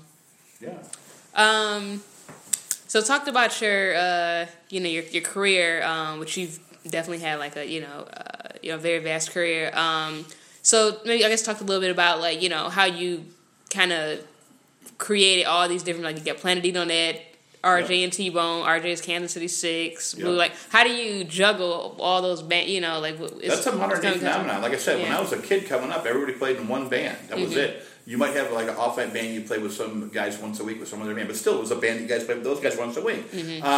Speaker 2: Yeah.
Speaker 1: So talked about your your career, which you've definitely had like a very vast career. So maybe I guess talk a little bit about how you kind of created all these different, like you got Planet Edonet, RJ and T-Bone, RJ's Kansas City Six, Blue. Like, how do you juggle all those bands? You know, like
Speaker 2: that's a modern day phenomenon. Like I said, when I was a kid coming up, everybody played in one band. That was it. You might have like an off-night band you play with some guys once a week with some other band, but still, it was a band you guys played with those guys once a week.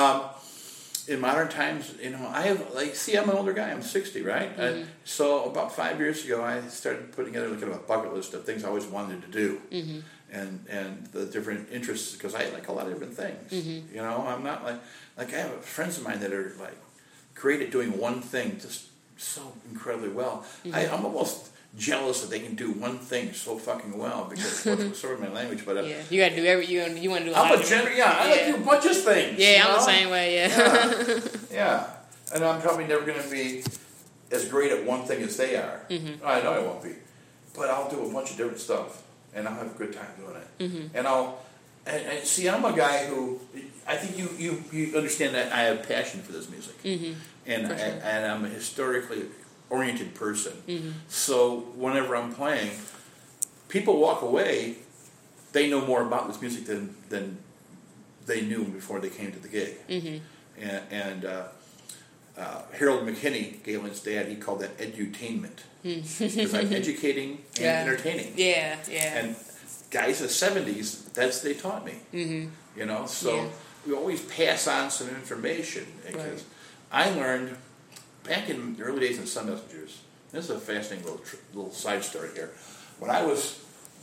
Speaker 2: In modern times, you know, I have I'm an older guy. I'm 60, right? So about 5 years ago, I started putting together kind of a bucket list of things I always wanted to do. And the different interests, because I like a lot of different things. You know, I'm not like I have friends of mine that are like great at doing one thing just so incredibly well. I'm almost jealous that they can do one thing so fucking well, because what's sort of my language, but
Speaker 1: you got to do you want to do.
Speaker 2: I'm a general, I like to do a bunch of things.
Speaker 1: Yeah, I'm the same way.
Speaker 2: Yeah, and I'm probably never going to be as great at one thing as they are. I know I won't be, but I'll do a bunch of different stuff. And I'll have a good time doing it. And see, I'm a guy who, I think you understand that I have passion for this music. And I'm a historically oriented person. So whenever I'm playing, people walk away, they know more about this music than they knew before they came to the gig. And Harold McKinney, Galen's dad, he called that edutainment. Because I'm educating and entertaining. Yeah. And guys in the 70s, that's they taught me. You know, so we always pass on some information. Because I learned back in the early days in Sun Messengers, this is a fascinating little side story here. When I was,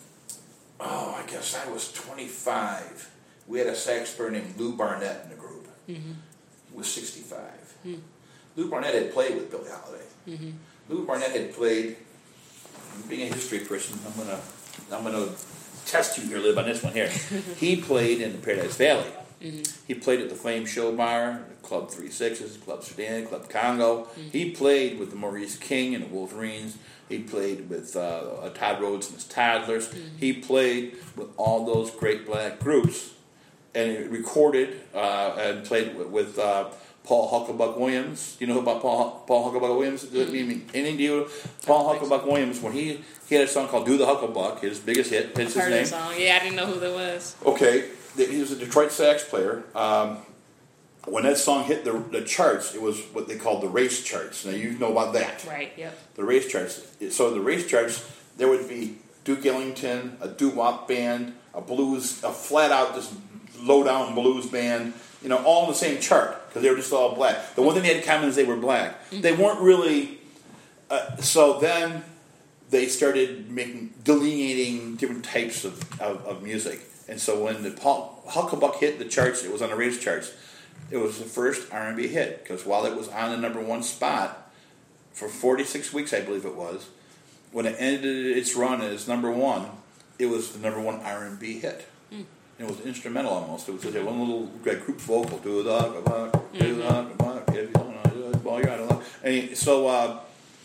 Speaker 2: I guess I was 25, we had a sax player named Lou Barnett in the group. He was 65. Lou Barnett had played with Billie Holiday. Lou Barnett had played. Being a history person, I'm gonna test you here a little bit on this one here. He played in the Paradise Valley. He played at the Flame Show Bar, Club 36s, Club Sudan, Club Congo. He played with the Maurice King and the Wolverines. He played with Todd Rhodes and his Toddlers. He played with all those great black groups, and he recorded and played with Paul Hucklebuck Williams. Do you know about Paul Hucklebuck Williams? Anything to you? Paul Hucklebuck Williams, when he had a song called Do the Hucklebuck, his biggest hit. His
Speaker 1: heard
Speaker 2: name.
Speaker 1: The song. Yeah, I didn't know who that was.
Speaker 2: Okay, he was a Detroit sax player. When that song hit the charts, it was what they called the race charts. Now, you know about that.
Speaker 1: Right, yep.
Speaker 2: The race charts. So the race charts, there would be Duke Ellington, a doo-wop band, a flat-out, just low-down blues band, you know, all in the same chart, because they were just all black. The one thing they had in common is they were black. They weren't really... so then they started delineating different types of music. And so when the Hucklebuck hit the charts, it was on the race charts. It was the first R&B hit, because while it was on the number one spot for 46 weeks, I believe it was, when it ended its run as number one, it was the number one R&B hit. It was instrumental almost. It was just one little group vocal. Do the hucklebuck, do the hucklebuck, if you don't know, do it, well, you're out of luck. And so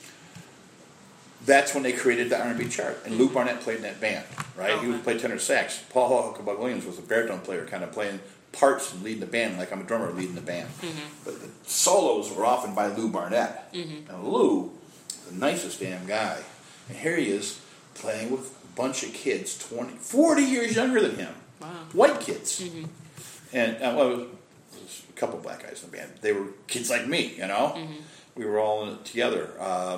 Speaker 2: that's when they created the R&B chart. And Lou Barnett played in that band, right? He would play tenor sax. Paul Hucklebuck Williams was a baritone player, kind of playing parts and leading the band, like I'm a drummer leading the band. But the solos were often by Lou Barnett. And Lou, the nicest damn guy. And here he is playing with a bunch of kids 40 years younger than him.
Speaker 1: Wow.
Speaker 2: White kids. And it was a couple black guys in the band. They were kids like me, you know? We were all in it together.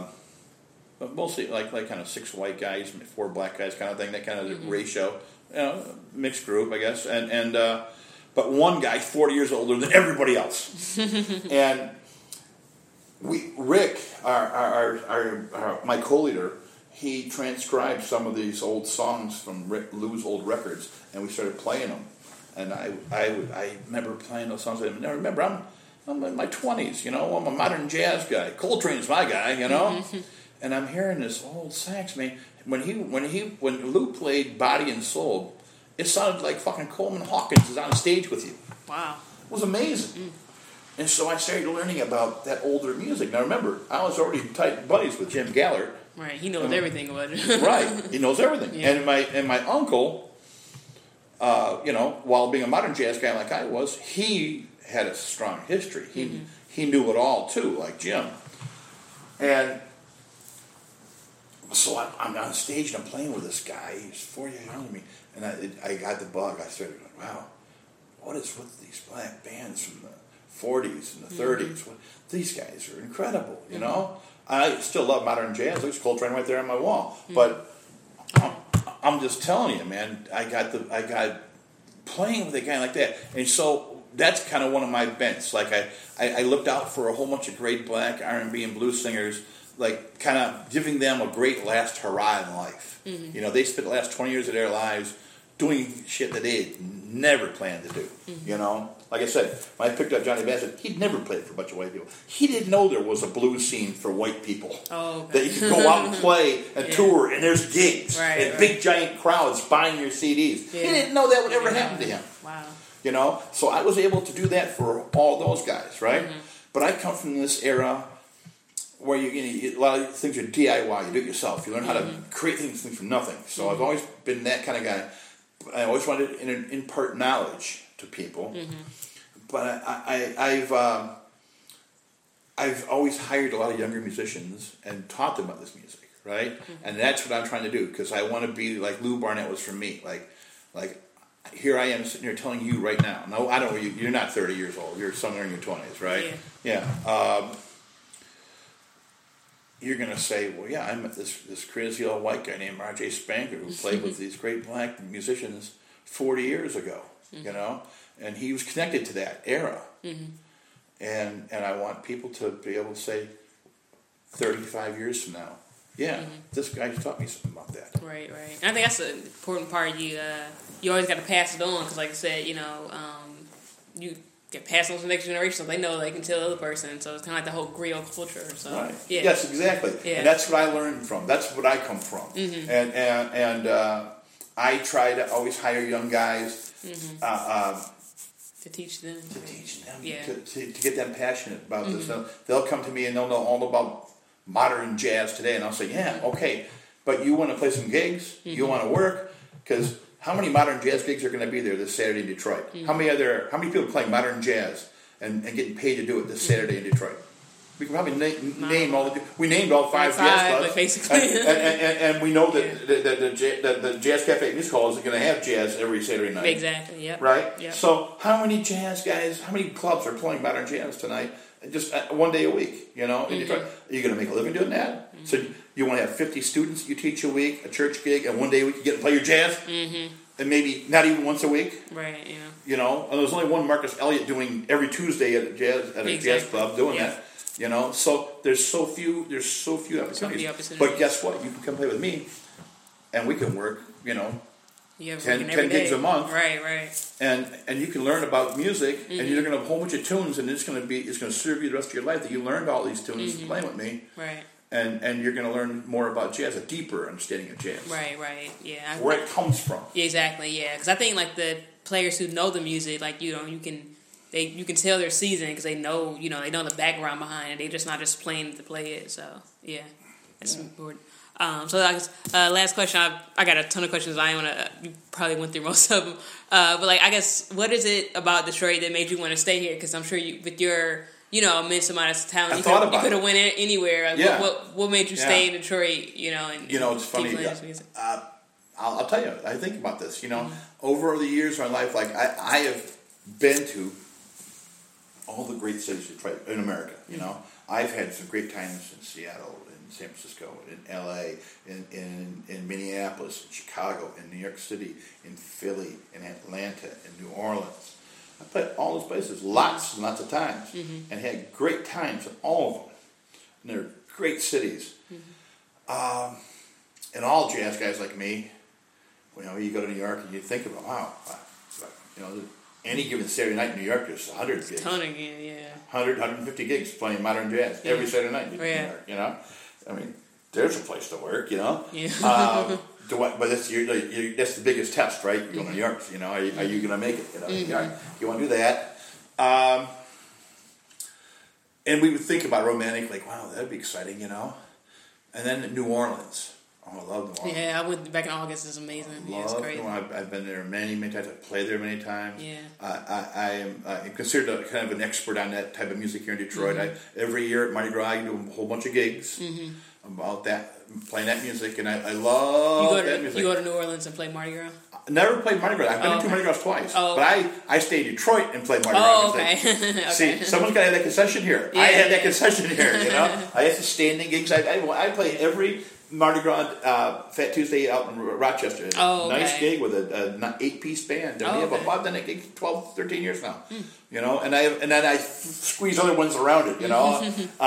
Speaker 2: But mostly like kind of 6 white guys, 4 black guys kind of thing, that kind of ratio. You know, mixed group, I guess. And but one guy 40 years older than everybody else. And Rick, my co-leader, he transcribed some of these old songs from Lou's old records, and we started playing them. And I remember playing those songs with him. And I remember I'm in my 20s, you know, I'm a modern jazz guy. Coltrane's my guy, you know. And I'm hearing this old sax, man. When Lou played Body and Soul, it sounded like fucking Coleman Hawkins is on stage with you.
Speaker 1: Wow.
Speaker 2: It was amazing. And so I started learning about that older music. Now remember, I was already tight buddies with Jim Gallert.
Speaker 1: Right, he knows everything about it.
Speaker 2: Right, he knows everything. Yeah. And my uncle, you know, while being a modern jazz guy like I was, he had a strong history. He knew it all too, like Jim. And So I'm on stage and I'm playing with this guy. He's 4 years younger than me, and I got the bug. I started going, wow, what is with these black bands from the 40s and the 30s? These guys are incredible, you know. I still love modern jazz. There's Coltrane right there on my wall, but I'm just telling you, man. I got playing with a guy like that, and so that's kind of one of my bents. Like I looked out for a whole bunch of great black R&B and blues singers, like kind of giving them a great last hurrah in life. You know, they spent the last 20 years of their lives doing shit that they had never planned to do. You know, like I said, when I picked up Johnny Bassett, he'd never played for a bunch of white people. He didn't know there was a blues scene for white people.
Speaker 1: Oh, okay.
Speaker 2: That you could go out and play and tour, and there's gigs and big giant crowds buying your CDs. He didn't know that would ever happen to him.
Speaker 1: Wow.
Speaker 2: You know, so I was able to do that for all those guys, right? But I come from this era where a lot of things are DIY. You do it yourself. You learn how to create things from nothing. So I've always been that kind of guy. I always wanted to impart knowledge to people. But I've always hired a lot of younger musicians and taught them about this music, right? And that's what I'm trying to do, because I want to be like Lou Barnett was for me. Like here I am sitting here telling you right now. No, I don't know. You're not 30 years old. You're somewhere in your 20s, right? Yeah. You're going to say, well, yeah, I met this crazy old white guy named R.J. Spangler who played with these great black musicians 40 years ago, you know? And he was connected to that era. And I want people to be able to say 35 years from now, this guy taught me something about that.
Speaker 1: Right. And I think that's an important part. You always got to pass it on, because like I said, you know, you get passed on to the next generation, so they know they can tell the other person. So it's kind of like the whole griot culture. So
Speaker 2: right. Yes, exactly. And that's what I learned from. That's what I come from. And I try to always hire young guys
Speaker 1: to teach them.
Speaker 2: To get them passionate about this. They'll come to me and they'll know all about modern jazz today, and I'll say, okay, but you want to play some gigs? You want to work? Because how many modern jazz gigs are going to be there this Saturday in Detroit? How many people playing modern jazz and getting paid to do it this Saturday in Detroit? We can probably name all we named all five jazz clubs,
Speaker 1: basically.
Speaker 2: and we know that the Jazz Cafe Music Hall isn't going to have jazz every Saturday night.
Speaker 1: Exactly. Yep.
Speaker 2: Right.
Speaker 1: Yep.
Speaker 2: So how many jazz guys? How many clubs are playing modern jazz tonight? Just one day a week, you know, in Detroit. Are you going to make a living doing that? So you want to have 50 students you teach a week, a church gig, and one day a week you get to play your jazz? And maybe not even once a week.
Speaker 1: Right, yeah.
Speaker 2: You know, and there's only one Marcus Elliott doing every Tuesday at a jazz club doing that. You know, so there's so few opportunities. But guess what? You can come play with me, and we can work. You know, 10 gigs a month.
Speaker 1: Right.
Speaker 2: And you can learn about music, and you're going to have a whole bunch of tunes, and it's going to serve you the rest of your life that you learned all these tunes playing with me.
Speaker 1: Right.
Speaker 2: And you're going to learn more about jazz, a deeper understanding of jazz.
Speaker 1: Right, yeah.
Speaker 2: Where it comes from.
Speaker 1: Yeah, exactly, yeah. Because I think like the players who know the music, like you can tell they're seasoned because they know the background behind it. They're just not just playing to play it. So yeah, that's important. So I guess last question. I got a ton of questions. You probably went through most of them. But like I guess, what is it about Detroit that made you want to stay here? Because I'm sure with your immense amount of talent, you could have went anywhere. Like, what made you stay in Detroit? And
Speaker 2: it's funny. I'll tell you. I think about this. Over the years of my life, like I have been to all the great cities in America. I've had some great times in Seattle, in San Francisco, in L.A., in Minneapolis, in Chicago, in New York City, in Philly, in Atlanta, in New Orleans. I played all those places lots and lots of times and had great times in all of them. And they're great cities. And all jazz guys like me, you go to New York and you think about, wow, any given Saturday night in New York, there's 100 gigs. 100, 150 gigs playing modern jazz every Saturday night in New York, I mean, there's a place to work, but that's the biggest test, right? You're going to New York, are you going to make it? You want to do that. And we would think about romantic, like, wow, that'd be exciting, And then New Orleans. Oh, I love New Orleans.
Speaker 1: Yeah, I went back in August. It's amazing. It's crazy.
Speaker 2: I've been there many, many times. I've played there many times.
Speaker 1: Yeah.
Speaker 2: I am considered kind of an expert on that type of music here in Detroit. Every year at Mardi Gras, I do a whole bunch of gigs about that playing that music, and I love that music.
Speaker 1: You go to New Orleans and play Mardi Gras?
Speaker 2: Never played Mardi Gras. I've been to Mardi Gras twice.
Speaker 1: Oh, okay.
Speaker 2: But I stayed in Detroit and played Mardi Gras.
Speaker 1: Oh, okay. Okay.
Speaker 2: See, someone's got to have that concession here.
Speaker 1: Yeah.
Speaker 2: I had that concession here, you know. I had to standing gigs. I play every Mardi Gras Fat Tuesday out in Rochester.
Speaker 1: Oh, okay.
Speaker 2: Nice gig with an 8-piece band. And we have about done that gig 12, 13 years now. You know, and then I squeeze other ones around it, you know.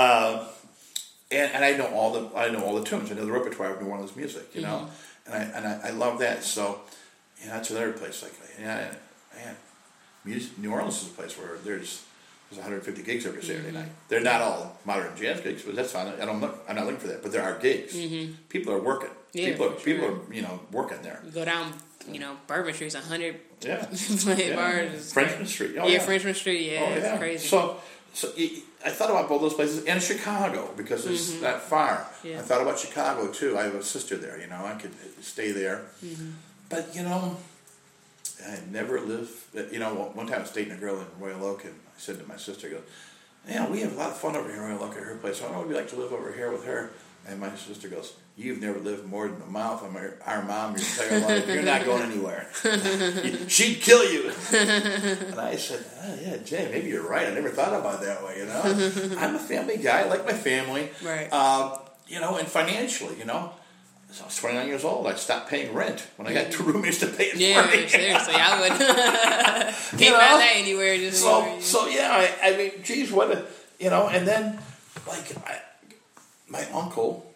Speaker 2: And I know all the tunes. I know the repertoire of New Orleans music, you know. And I love that. So, you know, that's another place. Like, man, New Orleans is a place where there's 150 gigs every Saturday night. They're not all modern jazz gigs, but that's fine. I'm not looking for that. But there are gigs. People are working.
Speaker 1: Yeah,
Speaker 2: people are you know, working there.
Speaker 1: You go down, you know, Bourbon Street's 100.
Speaker 2: Yeah.
Speaker 1: Playing bars.
Speaker 2: Frenchman Street. Oh,
Speaker 1: yeah, Frenchman Street. Yeah, it's crazy.
Speaker 2: So I thought about both those places and Chicago because it's not far.
Speaker 1: Yeah.
Speaker 2: I thought about Chicago too. I have a sister there. You know, I could stay there. But you know, I never lived. You know, one time I stayed in a girl in Royal Oak, and I said to my sister, "I go, yeah, we have a lot of fun over here in Royal Oak at her place. I don't know what it'd be like to live over here with her." And my sister goes, "You've never lived more than a mile from our mom your entire life. You're not going anywhere. She'd kill you." And I said, "Yeah, Jay, maybe you're right. I never thought about it that way. You know, I'm a family guy. I like my family.
Speaker 1: Right.
Speaker 2: You know, and financially, you know." So I was 29 years old. I stopped paying rent when I got 2 roommates to pay it for me.
Speaker 1: Seriously, I would can't find that anywhere. Just
Speaker 2: so yeah. I mean, geez, what a, you know. And then, like, my uncle,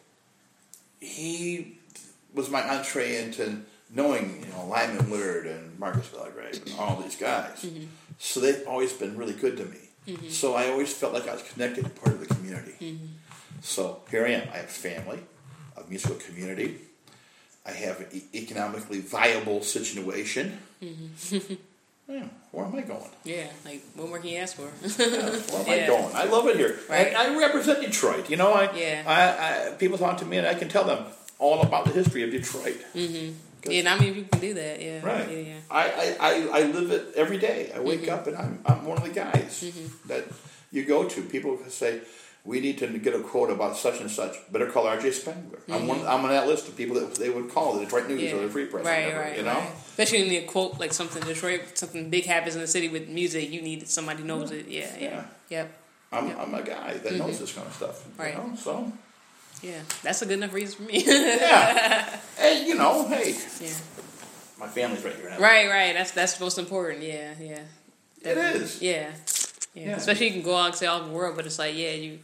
Speaker 2: he was my entree into knowing, you know, Lyman Willard and Marcus Belgrave and all these guys. So they've always been really good to me. So I always felt like I was connected to part of the community. So here I am. I have a family, a musical community. I have an economically viable situation. Yeah, where am I going?
Speaker 1: Yeah, like, what more can you ask for?
Speaker 2: Where am I going? I love it here.
Speaker 1: Right.
Speaker 2: I represent Detroit. You know, I people talk to me and I can tell them all about the history of Detroit.
Speaker 1: Yeah, not many people can do that. Yeah,
Speaker 2: right.
Speaker 1: Yeah.
Speaker 2: I live it every day. I wake up and I'm one of the guys that you go to. People say, "We need to get a quote about such and such. Better call R.J. Spengler." I'm on that list of people that they would call the Detroit News or the Free Press.
Speaker 1: Right.
Speaker 2: You know,
Speaker 1: especially when you quote like something Detroit, something big happens in the city with music. You need somebody who knows it. Yeah. Yep.
Speaker 2: I'm a guy that knows this kind of stuff.
Speaker 1: Right.
Speaker 2: You know? So.
Speaker 1: Yeah, that's a good enough reason for me.
Speaker 2: Yeah. And you know, hey.
Speaker 1: Yeah.
Speaker 2: My family's right here.
Speaker 1: Right. That's most important. Yeah.
Speaker 2: It is.
Speaker 1: Yeah. Especially you can go out and say all over the world, but it's like, you.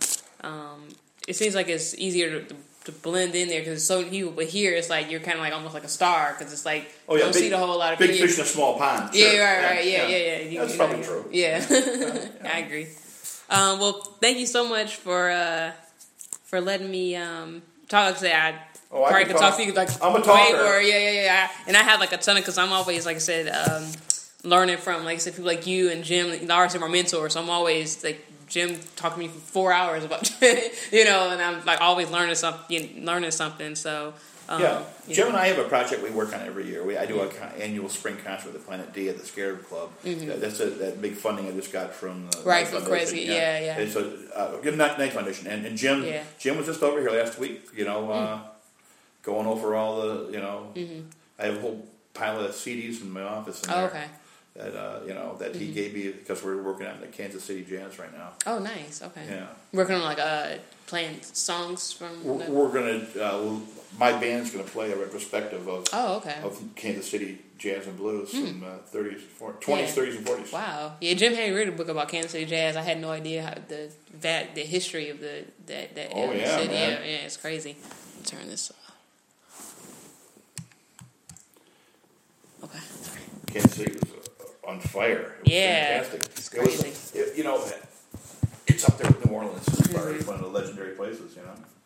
Speaker 1: It seems like it's easier to blend in there because it's so new. But here, it's like you're kind of like almost like a star because it's like you don't see the whole lot of
Speaker 2: big
Speaker 1: people.
Speaker 2: fish in a small pond. Sure.
Speaker 1: Yeah, right. Yeah.
Speaker 2: That's probably true.
Speaker 1: Yeah. I agree. Well, thank you so much for letting me talk. Like I said, I probably could talk to you like
Speaker 2: I'm a talker.
Speaker 1: way more. Yeah. And I have like a ton of, because I'm always, like I said, learning from, like I said, people like you and Jim. The artists are my mentors, so I'm always like, Jim talked to me for 4 hours about, you know, and I'm like always learning something. So
Speaker 2: Jim and I have a project we work on every year. I do an annual spring concert with the Planet D at the Scarab Club. That's that big funding I just got from the
Speaker 1: Knight Foundation. Yeah.
Speaker 2: It's a good Knight Foundation, and Jim was just over here last week. You know, going over all the, you know, I have a whole pile of CDs in my office.
Speaker 1: Okay.
Speaker 2: That that he gave me because we're working on the Kansas City Jazz right now.
Speaker 1: Oh, nice. Okay.
Speaker 2: Yeah.
Speaker 1: Working on like playing songs from.
Speaker 2: We're gonna. My band's gonna play a retrospective of.
Speaker 1: Oh, okay.
Speaker 2: Of Kansas City jazz and blues from 20s, 30s, and 40s.
Speaker 1: Wow. Yeah, Jim had written a book about Kansas City jazz. I had no idea how the history of that city.
Speaker 2: Man.
Speaker 1: Yeah, it's crazy. Turn this off. Okay. Sorry.
Speaker 2: Kansas City was on fire. It was fantastic.
Speaker 1: It's crazy.
Speaker 2: It's up there with New Orleans as far as one of the legendary places, you know.